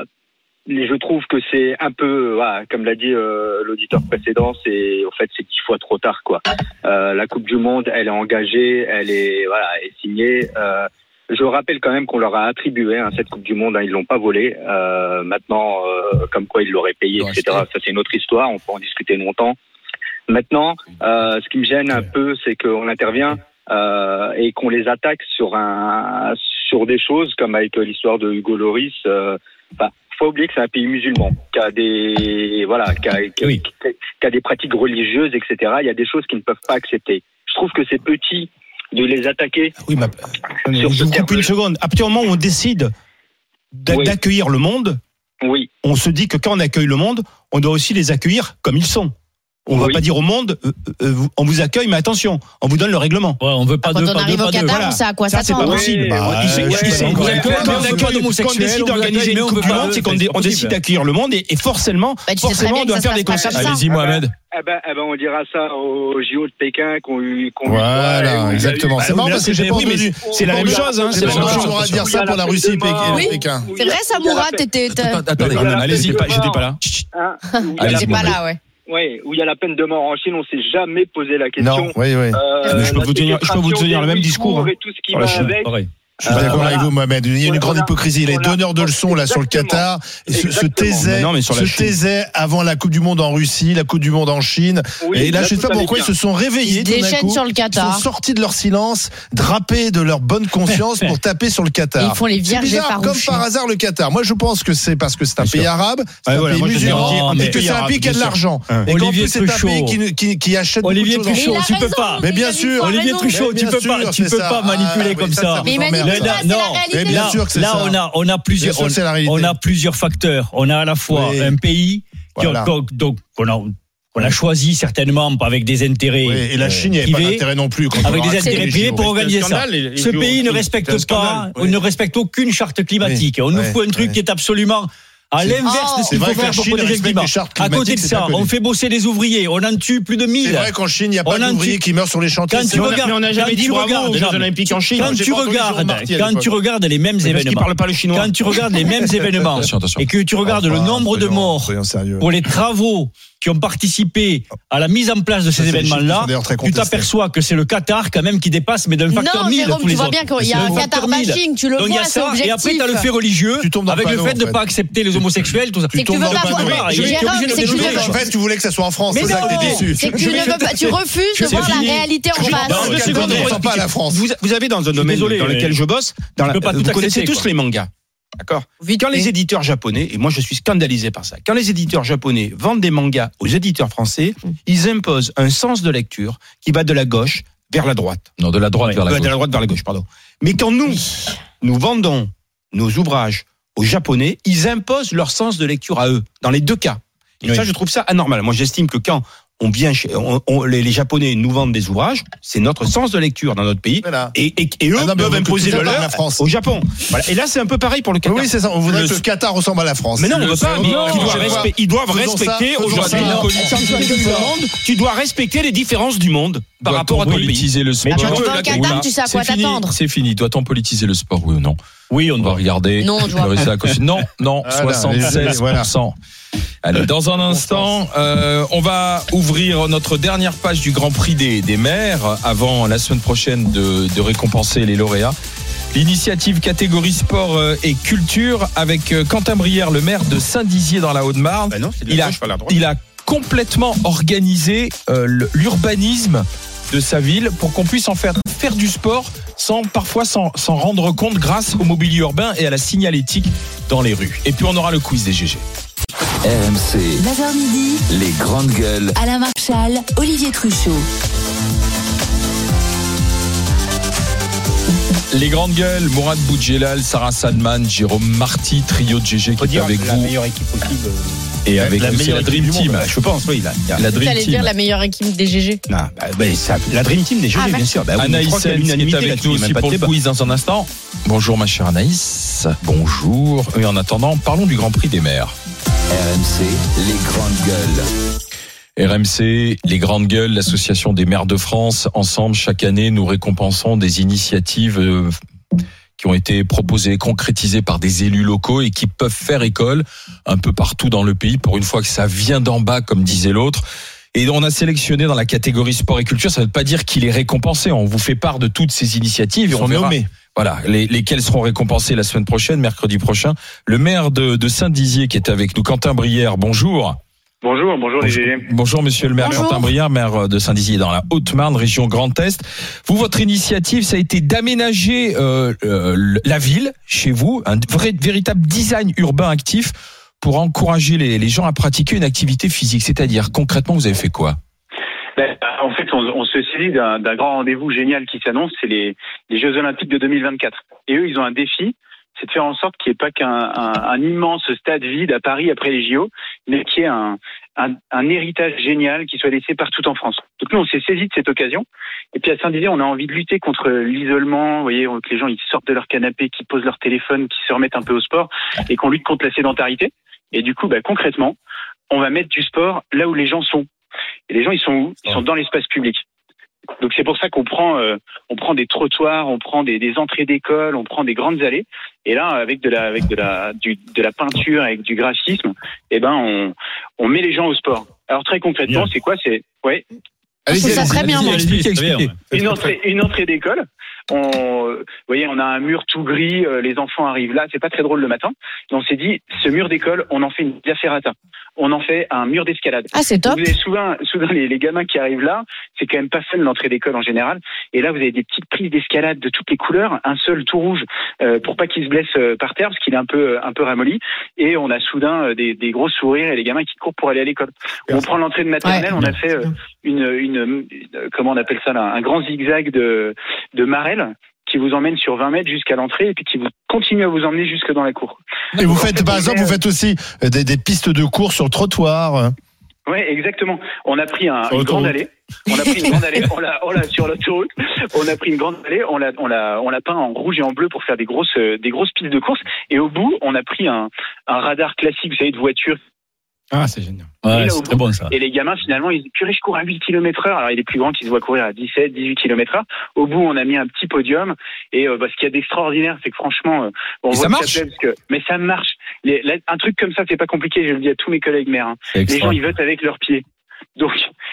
je trouve que c'est un peu, voilà, comme l'a dit euh, l'auditeur précédent, c'est en fait c'est dix fois trop tard quoi. Euh, la Coupe du Monde, elle est engagée, elle est voilà, elle est signée. Euh, je rappelle quand même qu'on leur a attribué hein, cette Coupe du Monde, hein, ils l'ont pas volée. Euh, maintenant, euh, comme quoi ils l'auraient payé, et cetera. Ça c'est une autre histoire, on peut en discuter longtemps. Maintenant, euh, ce qui me gêne un peu, c'est qu'on intervient euh, et qu'on les attaque sur un sur des choses comme avec l'histoire de Hugo Lloris. Euh, enfin, faut oublier que c'est un pays musulman, qui a des voilà, qui a, qui, oui. qui, qui a des pratiques religieuses, et cetera. Il y a des choses qu'ils ne peuvent pas accepter. Je trouve que c'est petit de les attaquer. Oui, mais je vous coupe une seconde. À partir du moment où on décide d'a- oui. d'accueillir le monde, oui. on se dit que quand on accueille le monde, on doit aussi les accueillir comme ils sont. On ne oui. va pas dire au monde, euh, euh, on vous accueille, mais attention, on vous donne le règlement. Ouais, on veut pas quand deux, on pas arrive deux, au pas Qatar, deux. Voilà. On sait à quoi ça, s'attendre. c'est pas possible. Bah, bah, ouais, ouais, c'est on décide d'organiser une Coupe du Monde, c'est qu'on on décide d'accueillir le monde et, et forcément, bah, forcément, on doit faire des concessions. Allez-y, Mohamed. Eh ben, eh ben, on dira ça au J O de Pékin qu'on qu'on Voilà, exactement. C'est marrant parce que j'ai pas entendu. C'est la même chose, hein. C'est la même chose. On va dire ça pour la Russie et Pékin. C'est vrai, ça, Mourad, t'étais. Attendez, allez-y, j'étais pas là. J'étais pas là, ouais. Oui, où il y a la peine de mort en Chine, on s'est jamais posé la question. Non, oui, oui. Euh, mais je peux vous tenir, je peux vous tenir le même discours. Hein. Et tout ce qui va avec. Pareil. Je suis d'accord avec vous, Mohamed. Il y a une grande hypocrisie. Les donneurs de leçons là sur le Qatar se, se taisaient, non, mais sur se taisaient avant la Coupe du Monde en Russie, la Coupe du Monde en Chine. Oui, et là, je ne sais pas pourquoi ils se sont réveillés. Ils déchaînent sur le Qatar. Ils sont sortis de leur silence, drapés de leur bonne conscience pour taper sur le Qatar. Ils font les vierges bizarre, comme par hasard le Qatar. Moi, je pense que c'est parce que c'est un pays arabe, c'est un pays musulman, et que c'est un pays qui a de l'argent. Et qu'en plus, c'est un pays qui achète beaucoup de choses. Olivier Truchot, tu peux pas. Mais bien sûr. Olivier Truchot, tu peux pas, tu peux pas manipuler comme ça. Non. Mais bien là, sûr que c'est là ça. on a on a plusieurs sûr, on, on a plusieurs facteurs. On a à la fois oui. un pays voilà. qui, donc on a on a choisi certainement avec des intérêts. Oui, et la Chine, il n'y avait pas d'intérêt non plus. Avec des intérêts privés pour organiser ça. Ce pays ne respecte pas, oui. ne respecte aucune charte climatique. Oui. On nous oui. fout un truc oui. qui est absolument à l'inverse oh, de ce qu'il faut faire pour protéger le climat. À côté de ça, on fait bosser des ouvriers, on en tue plus de mille. C'est vrai qu'en Chine, il n'y a pas d'ouvriers qui meurent sur les chantiers. Quand tu regardes, on n'a jamais dit bravo aux Jeux Olympiques en Chine. Quand tu regardes, quand tu regardes les mêmes événements, quand tu regardes les mêmes événements et que tu regardes le nombre de morts pour les travaux qui ont participé à la mise en place de ces événements-là, tu t'aperçois que c'est le Qatar quand même qui dépasse, mais d'un facteur mille. Non, Jérôme, tu vois bien qu'il y a un Qatar bashing, tu le vois, c'est objectif. Et après, tu as le fait religieux, avec le fait de ne pas accepter les homosexuels, tout ça. C'est que tu veux pas voir. Jérôme, c'est que tu veux. En fait, tu voulais que ça soit en France, c'est ça que t'es déçu. C'est que tu ne veux pas, tu refuses de voir la réalité en face. On ne ressent pas à la France. Vous avez dans un domaine dans lequel je bosse, vous connaissez tous les mangas. D'accord. Quand les éditeurs japonais, et moi je suis scandalisé par ça, quand les éditeurs japonais vendent des mangas aux éditeurs français, ils imposent un sens de lecture qui va de la gauche vers la droite. Non, de la droite ouais, vers la gauche. De la droite vers la gauche, pardon. Mais quand nous, nous vendons nos ouvrages aux Japonais, ils imposent leur sens de lecture à eux, dans les deux cas. Et oui. ça, je trouve ça anormal. Moi, j'estime que quand on vient chez, on, on, les, les Japonais nous vendent des ouvrages, c'est notre sens de lecture dans notre pays, voilà. et, et, et eux ah non, peuvent imposer le leur au Japon. Voilà. Et là, c'est un peu pareil pour le Qatar. Oui, c'est ça. On voudrait le... que le Qatar ressemble à la France. Mais non, on ne veut pas. Mais non, ils doivent, respect, ils doivent respecter aujourd'hui tu dois respecter les différences du monde par doit rapport à ton pays. Politiser le sport. Mais tu vas au Qatar, tu sais à quoi t'attendre. C'est fini. Doit-on politiser le sport, oui ou non? Oui, on doit regarder. Non, je vois pas. Non, non, soixante-seize pour cent. Allez, dans un instant, euh, on va ouvrir notre dernière page du Grand Prix des, des maires avant la semaine prochaine de, de récompenser les lauréats. L'initiative catégorie sport et culture avec Quentin Brière, le maire de Saint-Dizier dans la Haute-Marne. Ben non, il, a, il a complètement organisé euh, l'urbanisme de sa ville pour qu'on puisse en faire, faire du sport sans parfois s'en, s'en rendre compte grâce au mobilier urbain et à la signalétique dans les rues. Et puis on aura le quiz des G G. R M C, neuf heures midi, les grandes gueules. Alain Marchal, Olivier Truchot. Les grandes gueules, Mourad Boudjelal, Sarah Salman, Jérôme Marty, trio de G G qui est avec la vous. La meilleure équipe possible. Et avec la, aussi la Dream Team. Monde, je pense, oui. La, la, la Dream Team. Tu allais dire la meilleure équipe des G G. Non, bah, bah, ça, la Dream Team des G G, ah, bien sûr. Bah, Anaïs qui est avec nous aussi pour le quiz dans un instant. Bonjour ma chère Anaïs. Bonjour. Et en attendant, parlons du Grand Prix des maires. R M C, les grandes gueules. R M C, les grandes gueules, l'association des maires de France. Ensemble, chaque année, nous récompensons des initiatives euh, qui ont été proposées, concrétisées par des élus locaux et qui peuvent faire école un peu partout dans le pays, pour une fois que ça vient d'en bas, comme disait l'autre. Et on a sélectionné dans la catégorie sport et culture. Ça ne veut pas dire qu'il est récompensé. On vous fait part de toutes ces initiatives. Ils et on sont verra, nommés. Voilà, les, lesquels seront récompensés la semaine prochaine, mercredi prochain. Le maire de, de Saint-Dizier qui est avec nous, Quentin Brière. Bonjour. Bonjour, bonjour les G G. Bonjour monsieur le maire Bonjour. Quentin Brière, maire de Saint-Dizier dans la Haute-Marne, région Grand Est. Vous, votre initiative, ça a été d'aménager euh, euh, la ville chez vous, un vrai, véritable design urbain actif pour encourager les, les gens à pratiquer une activité physique. C'est-à-dire, concrètement, vous avez fait quoi ? Ben, en fait, on, on se saisit d'un, d'un grand rendez-vous génial qui s'annonce, c'est les, les Jeux Olympiques de deux mille vingt-quatre. Et eux, ils ont un défi, c'est de faire en sorte qu'il n'y ait pas qu'un un, un immense stade vide à Paris après les J O, mais qu'il y ait un, un, un héritage génial qui soit laissé partout en France. Donc nous, on s'est saisi de cette occasion. Et puis à Saint-Dizier, on a envie de lutter contre l'isolement. Vous voyez, que les gens ils sortent de leur canapé, qu'ils posent leur téléphone, qu'ils se remettent un peu au sport, et qu'on lutte contre la sédentarité. Et du coup, bah, concrètement, on va mettre du sport là où les gens sont. Et les gens, ils sont où ? Ils sont dans l'espace public. Donc c'est pour ça qu'on prend, euh, on prend des trottoirs, on prend des, des entrées d'école, on prend des grandes allées. Et là, avec de la, avec de la, du, de la peinture, avec du graphisme, eh ben, on, on met les gens au sport. Alors très concrètement, c'est quoi ? C'est, ouais. Allez, c'est ça très bien. Expliquez, expliquez. Une entrée, une entrée d'école. On, vous voyez, on a un mur tout gris. euh, Les enfants arrivent là. C'est pas très drôle le matin. Et on s'est dit, ce mur d'école, on en fait une via ferrata. On en fait un mur d'escalade. Ah, c'est top. Vous avez souvent, souvent les, les gamins qui arrivent là, c'est quand même pas fun l'entrée d'école en général. Et là, vous avez des petites prises d'escalade de toutes les couleurs, un seul tout rouge euh, pour pas qu'il se blesse euh, par terre parce qu'il est un peu, un peu ramolli. Et on a soudain euh, des, des gros sourires et les gamins qui courent pour aller à l'école. On prend l'entrée de maternelle, ouais. On a fait euh, une, une, une, comment on appelle ça là, un grand zigzag de, de marelle qui vous emmène sur vingt mètres jusqu'à l'entrée et puis qui vous continue à vous emmener jusque dans la cour. Et vous faites, par exemple, vous faites aussi des, des pistes de course sur le trottoir. Oui, exactement. On a pris un, une grande allée. On a pris une grande allée. On l'a, on l'a sur l'autoroute. On a pris une grande allée. On l'a, on l'a, on l'a peint en rouge et en bleu pour faire des grosses, des grosses pistes de course. Et au bout, on a pris un, un radar classique, vous savez, de voiture. Ah, c'est génial. Ouais, c'est très bon, ça. Et les gamins, finalement, ils disent, purée, je cours à huit kilomètres heure. Alors, il est plus grand qui se voit courir à dix-sept, dix-huit kilomètres heure. Au bout, on a mis un petit podium. Et, euh, bah, ce qu'il y a d'extraordinaire, c'est que franchement, euh, on et voit ça que marche. ça plaît parce que, mais ça marche. Les, là, un truc comme ça, c'est pas compliqué. Je le dis à tous mes collègues maires. Hein. Les gens, ils votent avec leurs pieds. Donc,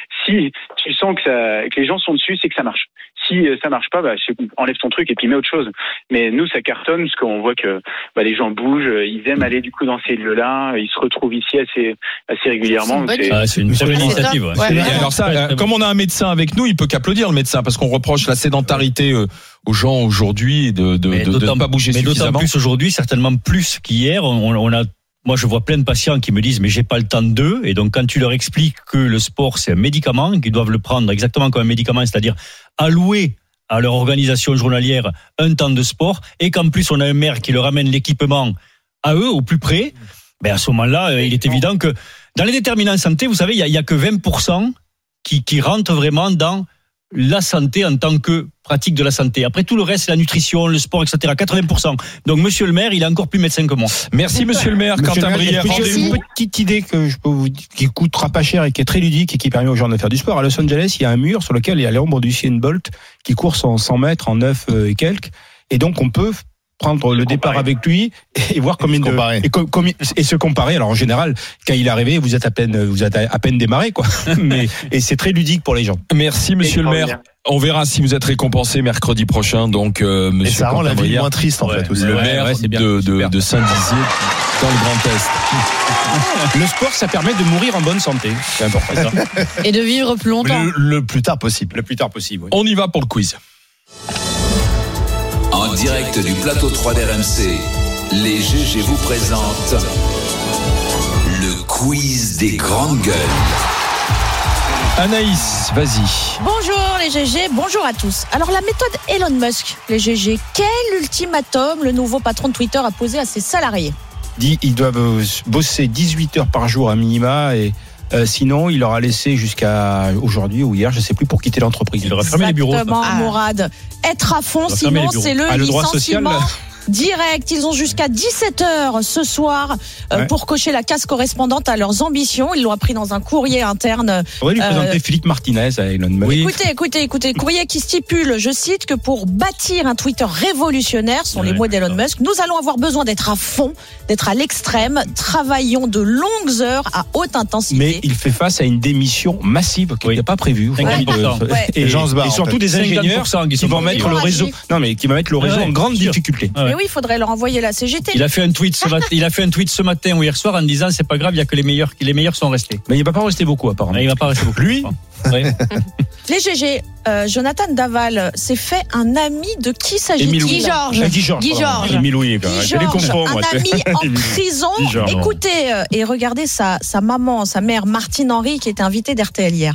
si tu sens que, ça, que les gens sont dessus, c'est que ça marche. Si ça marche pas, bah, enlève ton truc et puis mets autre chose. Mais nous, ça cartonne parce qu'on voit que bah, les gens bougent, ils aiment aller du coup dans ces lieux-là, ils se retrouvent ici assez, assez régulièrement. C'est, c'est... Ah, c'est une très bonne initiative. Ouais. Ouais. Et alors ça, euh, comme on a un médecin avec nous, il peut qu'applaudir le médecin parce qu'on reproche la sédentarité euh, aux gens aujourd'hui de de, de, de ne pas bouger mais suffisamment. D'autant plus aujourd'hui, certainement plus qu'hier, on, on a. Moi, je vois plein de patients qui me disent mais j'ai pas le temps d'eux. Et donc, quand tu leur expliques que le sport c'est un médicament, qu'ils doivent le prendre exactement comme un médicament, c'est-à-dire allouer à leur organisation journalière un temps de sport, et qu'en plus on a un maire qui leur amène l'équipement à eux au plus près, ben à ce moment-là, il est évident que dans les déterminants santé, vous savez, il y a, il y a que vingt pour cent qui, qui rentrent vraiment dans la santé en tant que pratique de la santé. Après tout le reste, c'est la nutrition, le sport, et cetera. quatre-vingts pour cent. Donc monsieur le maire, il est encore plus médecin que moi. Merci monsieur le maire. Monsieur Quentin Brière, une petite idée que je peux vous dire, qui coûtera pas cher et qui est très ludique et qui permet aux gens de faire du sport. À Los Angeles, il y a un mur sur lequel il y a l'ombre du Usain Bolt qui court en cent mètres en neuf et quelques. Et donc on peut prendre le départ avec lui et voir combien de et, com, com, et se comparer. Alors en général, quand il est arrivé, vous êtes à peine vous êtes à peine démarré quoi. Mais et c'est très ludique pour les gens. Merci monsieur le maire. On verra si vous êtes récompensé mercredi prochain. Donc euh, monsieur. Et ça rend la vie moins triste en ouais, fait aussi. Le ouais, maire ouais, de, de, de Saint-Dizier dans le Grand Est. Le sport, ça permet de mourir en bonne santé. C'est important ça. Et de vivre plus longtemps. Le, le plus tard possible. Le plus tard possible. Oui. On y va pour le quiz. En direct du plateau trois d'R M C, les G G vous présentent le quiz des grandes gueules. Anaïs, vas-y. Bonjour les G G, bonjour à tous. Alors la méthode Elon Musk, les G G, quel ultimatum le nouveau patron de Twitter a posé à ses salariés ? Dit, ils doivent bosser dix-huit heures par jour à minima et Euh, sinon, il leur a laissé jusqu'à aujourd'hui ou hier, je ne sais plus, pour quitter l'entreprise. Il leur a fermé les bureaux. Exactement, ah. Mourad. Être à fond, sinon c'est le, ah, le droit licenciement. social, direct. Ils ont jusqu'à dix-sept heures ce soir euh, Ouais. pour cocher la case correspondante à leurs ambitions. Ils l'ont appris dans un courrier interne. On va lui présenter Euh, Philippe Martinez à Elon Musk. Écoutez, écoutez, écoutez, courrier qui stipule, je cite, que pour bâtir un Twitter révolutionnaire, ce sont les Ouais, mots d'Elon Musk, nous allons avoir besoin d'être à fond, d'être à l'extrême, travaillons de longues heures à haute intensité. Mais il fait face à une démission massive qui n'était pas prévue. cinquante pour cent. Ouais. Et, Les gens se barrent, et surtout en fait. des ingénieurs cinquante pour cent qui qui sont vont partis. mettre le réseau. Non, mais qui va mettre le réseau Ouais, en grande sûr. difficulté. Ah ouais. Mais oui, il faudrait leur envoyer la C G T. Il a fait un tweet ce matin, il a fait un tweet ce matin ou hier soir en disant c'est pas grave, il y a que les meilleurs, les meilleurs sont restés. Mais il va pas rester beaucoup apparemment. Il va pas rester beaucoup. Lui, Ouais. Les G G, euh, Jonathan Daval s'est fait un ami de qui s'agit-il? Guy Georges. Euh, Guy Georges. Guy pardon. Georges. Émile Louis, quoi. Guy Je les Georges, confonds, moi. un ami en prison. Guy Georges. Écoutez euh, et regardez sa, sa maman, sa mère Martine Henry qui était invitée d'R T L hier.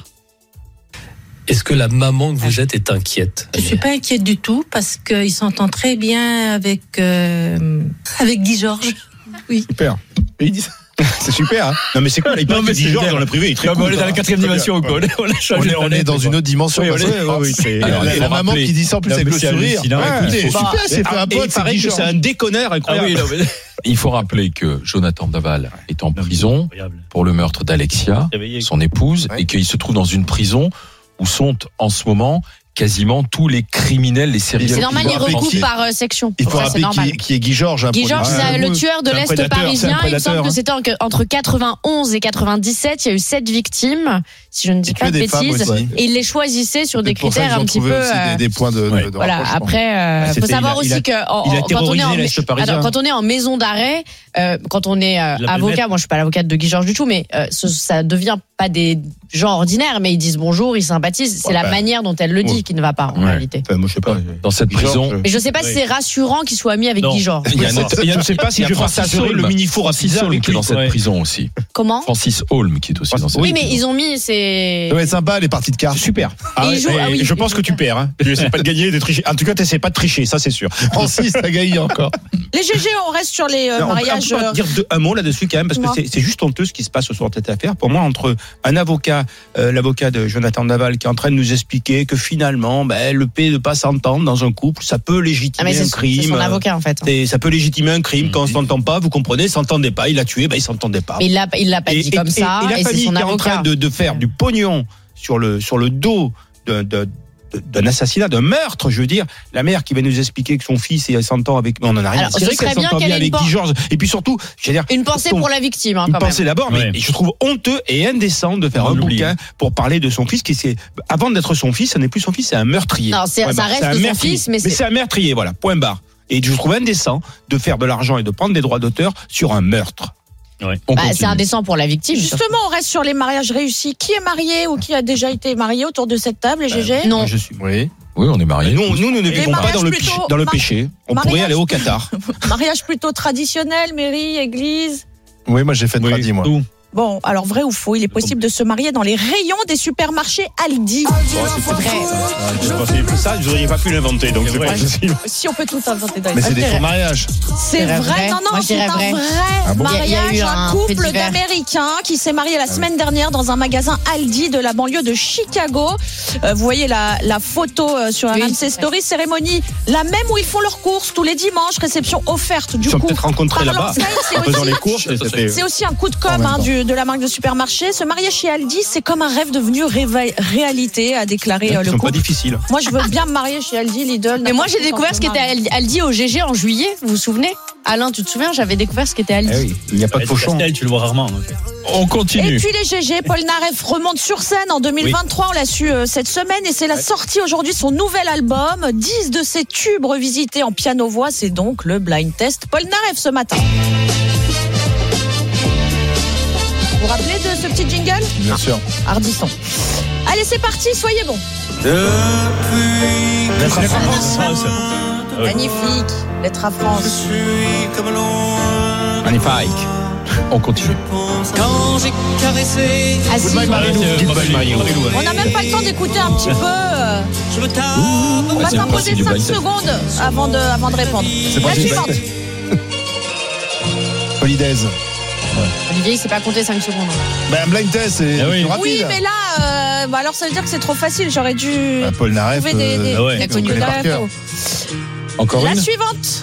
Est-ce que la maman que vous êtes est inquiète? Je suis pas inquiète du tout parce qu'il s'entend très bien avec euh, avec Guy Georges. Oui. Super. Et il dit ça. C'est super, hein. Non, mais c'est quoi? Il parle de Guy Georges dans le privé, il est très Non, mais cool. on est dans la quatrième dimension, quoi. On est- on a On changé est, de on est planète, dans quoi. une autre dimension. Oui, parce on est- que- oui, oui, c'est- Alors, il la, faut la maman rappeler. qui dit ça en plus Non, avec mais le c'est sourire. hallucinant, Ouais, écoutez, écoutez, faut super, pas- c'est fait un Et pote, il c'est paraît Guy que c'est Georges. un déconneur Ah incroyable. oui, non, mais- Il faut rappeler que Jonathan Daval est en prison Incroyable. pour le meurtre d'Alexia, Réveillé. son épouse, Ouais. et qu'il se trouve dans une prison où sont en ce moment quasiment tous les criminels, les serial C'est normal, killers ils recoupent français. par euh, section. Il faut Ça, c'est rappeler normal. qui, qui est Guy Georges. un Guy Georges, producteur. c'est le tueur de C'est un l'Est prédateur, c'est un parisien. Il me semble prédateur, que hein. c'était en- entre quatre-vingt-onze et quatre-vingt-dix-sept. Il y a eu sept victimes, si je ne dis Il pas de tuait des femmes bêtises. aussi. Et il les choisissait sur des C'est pour ça critères qu'ils ont un petit peu. trouvé aussi euh, des, des points de, Ouais. de, de Voilà. rapprochement. Après, euh, Ah, faut c'était- savoir il a- aussi il a- que en- il a en- quand on est terrorisé en, l'Est parisien. attends, quand on est en maison d'arrêt, euh, quand on est euh, Il l'appelle avocat, maître. moi je suis pas l'avocate de Guy Georges du tout, mais euh, ce- ça devient pas des gens ordinaires, mais ils disent bonjour, ils sympathisent. C'est Ouais, la bah, manière dont elle le dit ouais. qui ne va pas en Ouais. réalité. Enfin, moi, je sais pas. Dans cette Guy Georges, prison, euh, Mais je sais pas si Oui. c'est rassurant qu'il soit ami avec Non. Guy Georges. il y a, Je ne sais pas si il y a je Francis partagerai le Holm. mini four à Francis pizza Holm avec qui est dans lui. cette Ouais. prison aussi. Comment? Francis Holm qui est aussi dans cette Oui, prison. mais ils ont mis c'est. Ça va être sympa, les parties de cartes. Super. Ah, il joue- ouais, ah oui, je il pense joue que tu bien. perds. Hein. Tu essaies pas de gagner, de tricher. En tout cas, tu essaies pas de tricher, ça c'est sûr. Francis, t'as gagné encore. Les G G, on reste sur les euh, Non, on peut- mariages. on peut euh, dire deux- un mot là-dessus quand même parce que Dis-moi. c'est c'est juste honteux ce qui se passe ce soir dans cette affaire. Pour moi, entre un avocat, euh, l'avocat de Jonathan Daval, qui est en train de nous expliquer que finalement, ben, le fait de pas s'entendre dans un couple, ça peut Ah, légitimer mais un c'est crime. c'est son avocat en fait. Et ça peut légitimer un crime quand on s'entend pas. Vous comprenez, s'entendait pas, il a tué, ben il s'entendait pas. Mais il l'a il l'a pas dit comme ça, et la et c'est famille son qui est en avocat. train de, de faire du pognon sur le sur le dos de, de- de- d'un assassinat, d'un meurtre, je veux dire, la mère qui va nous expliquer que son fils et elle s'entend avec, on en a rien. Alors, C'est ce vrai serait qu'elle bien s'entend qu'elle bien ait avec une Guy pen- Georges. Et puis surtout, je veux dire, Une pensée ton- pour la victime, hein, une quand pensée même. d'abord, mais Ouais. je trouve honteux et indécent de faire On un l'oublie. bouquin pour parler de son fils qui c'est avant d'être son fils, ce n'est plus son fils, c'est un meurtrier. Non, c'est- Point ça barre. reste C'est un son meurtrier. fils, mais c'est- c'est un meurtrier, voilà, point barre. Et je trouve indécent de faire de l'argent et de prendre des droits d'auteur sur un meurtre. Ouais. On Bah, continue. c'est indécent pour la victime. Justement, on reste sur les mariages réussis. Qui est marié ou qui a déjà été marié autour de cette table, les G G? Non. Moi, je suis. Oui. Oui, on est mariés. Nous, nous, nous ne Les vivons pas mariages dans le, plutôt- péché, dans le mar- péché. On mariage- pourrait aller au Qatar. Mariage plutôt traditionnel, mairie, église. Oui, moi j'ai fait de tradit, moi. Tout. Bon, alors vrai ou faux, il est possible de se marier dans les rayons des supermarchés Aldi. c'est vrai. Ça, vous n'auriez pas pu l'inventer, donc c'est vrai. pas possible. Si on peut tout inventer dans les Mais c'est des Aldi. faux mariages. C'est C'est vrai. vrai. Non, non, Moi, je c'est dirais un vrai. vrai Ah bon mariage. Il y a eu un un fait couple divers. d'Américains qui s'est marié la semaine dernière dans un magasin Aldi de la banlieue de Chicago. Euh, vous voyez la, la photo euh, sur Oui, R M C Story. Cérémonie la même où ils font leurs courses tous les dimanches. Réception offerte. Du Ils sont coup, peut-être rencontrés parlant là-bas de ça, c'est en faisant aussi- les courses. et c'était- C'est aussi un coup de com' En même hein, temps. du, de la marque de supermarché. Se marier chez Aldi, c'est comme un rêve devenu réva- réalité, a déclaré euh, Ils le sont pas couple. difficiles. Moi, je veux bien me marier chez Aldi, Lidl. Mais moi, j'ai n'importe où découvert quand ce qui je me était marie. Aldi- Aldi au G G en juillet. Vous vous souvenez? Alain, tu te souviens? J'avais découvert ce qu'était Aldi. Eh oui, il n'y a pas de Ouais, pochon. Castel, tu le vois rarement. donc. On Et continue. puis les G G, Paul Naref remonte sur scène en deux mille vingt-trois, on l'a su euh, cette semaine, et c'est la sortie aujourd'hui de son nouvel album. dix de ses tubes revisités en piano-voix, c'est donc le blind test Paul Naref ce matin. Vous vous rappelez de ce petit jingle? Bien sûr. Hardisson. Allez, c'est parti, soyez bons. Lettre à France. Ah ouais. Magnifique, lettre à France. Magnifique. On continue. Quand j'ai caressé, Ah si, Goodbye, Marilou. Goodbye, Marilou. on n'a même pas le temps d'écouter un petit peu. euh, je me tape. On va c'est le s'imposer principe du cinq blind test. secondes avant de, avant de répondre. C'est pas La du suivante. Holidays. Olivier, il s'est pas compté cinq secondes. Ben, un blind test, c'est Ah oui. plus rapide. Oui, mais là, euh, bah alors ça veut dire que c'est trop facile. J'aurais dû Ah, Paul Naref, trouver des, des, euh, Ah ouais. des on connus connaît par cœur. d'infos. Encore La une suivante.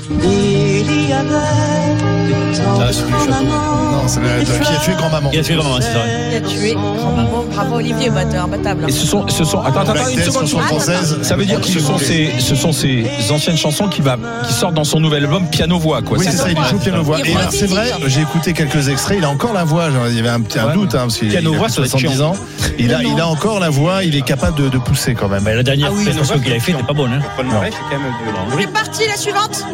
Ah, c'est plus château. Non, c'est le- qui a tué grand-maman. Qui a tué grand-maman, c'est ça. Il a tué grand-maman. Bravo Olivier, batteur, imbattable. Et ce sont, ce sont, attends, attends, Black une Death, seconde. chanson française. Ça veut dire que ce sont ces, ce sont ces anciennes chansons qui va, qui sortent dans son nouvel album Piano-Voix, quoi. Oui, c'est ça, il joue piano-voix. Il Et là, revisite. c'est vrai, j'ai écouté quelques extraits, il a encore la voix. Genre, il y avait un petit un Ouais. doute, hein, parce qu'il Piano-voix, a ça doit être soixante-dix ans. Il a, il a encore la voix, il est capable de, de pousser quand même. Bah, la dernière Ah oui, prestation non, qu'il avait fait n'était pas bonne. Hein. Paul Naref, c'est quand même violent. C'est parti, la suivante.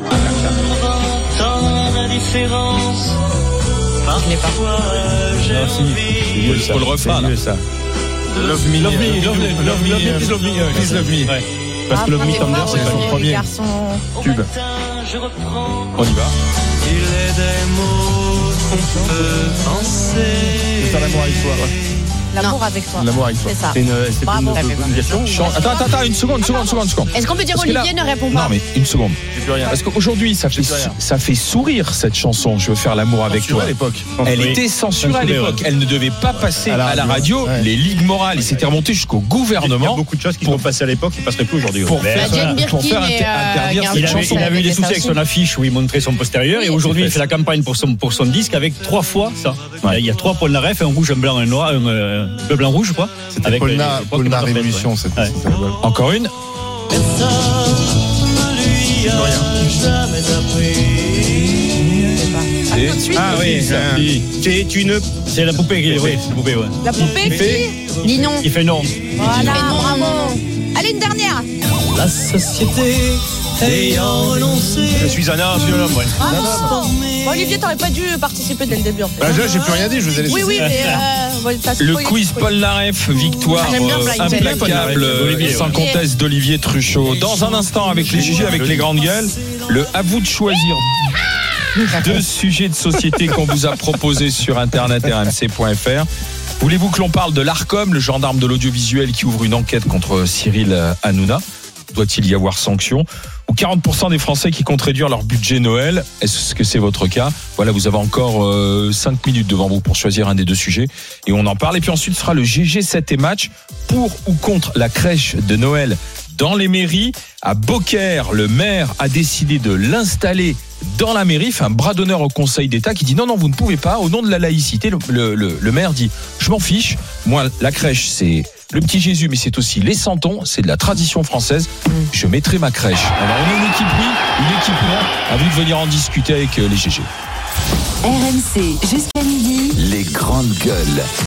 Je l'ai pas. Ah, si. C'est vieux, ça. Faut le refrain, C'est là. vieux, ça. Love me, Love me, love me, love me, please love me. Ouais. Please love me. Ouais. Parce que Love Me Tender, c'est son premier Garçon. tube. On y va. Je vais faire l'amour avec toi. ouais. L'amour avec toi. L'amour avec toi. C'est ça. C'est une, c'est Bravo. une communication. Chan- Attends, attends, attends, une seconde, une seconde, une seconde, une seconde. Est-ce qu'on peut dire Parce que là- Olivier ne répond pas? Non, mais une seconde. J'ai plus rien. Parce qu'aujourd'hui, ça fait, J'ai plus rien. ça fait sourire cette chanson. Je veux faire l'amour avec Censuré toi. à l'époque. Elle Oui. était censurée à Censurée, l'époque. ouais. Elle ne devait pas passer À la à la radio, radio. ouais. Les ligues morales, et c'était remonté jusqu'au Il y a gouvernement beaucoup de choses qui sont passées à l'époque qui ne passeraient plus aujourd'hui. pour Mais- faire, Bah, Jane pour Birkin faire et, inter- euh, interdire Garde cette Il avait, chanson. il avait eu des fait ça soucis avec aussi. son affiche où il montrait son postérieur Oui, et aujourd'hui c'est il fait la campagne pour son, pour son disque avec trois fois ça. Ouais. Il y a trois Paul Naref, un rouge, un blanc, un noir, un euh, bleu, blanc, rouge, quoi. C'était Avec les- Polna, les trois Polna qui nous Révolution, appellent, c'était ouais. cet album. Encore une. Ah, tout de suite. Ah oui, ça. C'est une. C'est la poupée qui est. Oui, c'est la poupée, ouais. La poupée Il fait- qui Dis non. Il fait non. Voilà, bravo. Allez, une dernière. La société ayant renoncé. Je suis un homme, je suis un homme, ouais. Bravo. Bon, Olivier, t'aurais pas dû participer dès le début, en fait. Bah, là, j'ai plus rien dit, je vous ai laissé. Oui, oui, mais euh, bon, t'as Le spoilé. quiz Paul Naref, victoire Ah, j'aime bien euh, Blind Test. implacable, euh, Olivier, sans ouais. conteste d'Olivier Truchot. Dans un instant, avec les G G, avec les grandes gueules, le à vous de choisir deux sujets de société qu'on vous a proposés sur internet r m c point f r. Voulez-vous que l'on parle de l'Arcom, le gendarme de l'audiovisuel qui ouvre une enquête contre Cyril Hanouna? Doit-il y avoir sanction? Ou quarante pour cent des Français qui comptent réduire leur budget Noël? Est-ce que c'est votre cas? Voilà, vous avez encore euh, cinq minutes devant vous pour choisir un des deux sujets. Et on en parle. Et puis ensuite sera le G G sept et match pour ou contre la crèche de Noël dans les mairies. À Beaucaire, le maire a décidé de l'installer dans la mairie, fait un bras d'honneur au Conseil d'État qui dit non, non, vous ne pouvez pas. Au nom de la laïcité, le, le, le, le maire dit je m'en fiche. Moi, la crèche, c'est le petit Jésus, mais c'est aussi les santons, c'est de la tradition française. Je mettrai ma crèche. Alors, on est une équipe oui, une équipe non. À vous de venir en discuter avec euh, les G G. R M C jusqu'à midi. Les grandes gueules.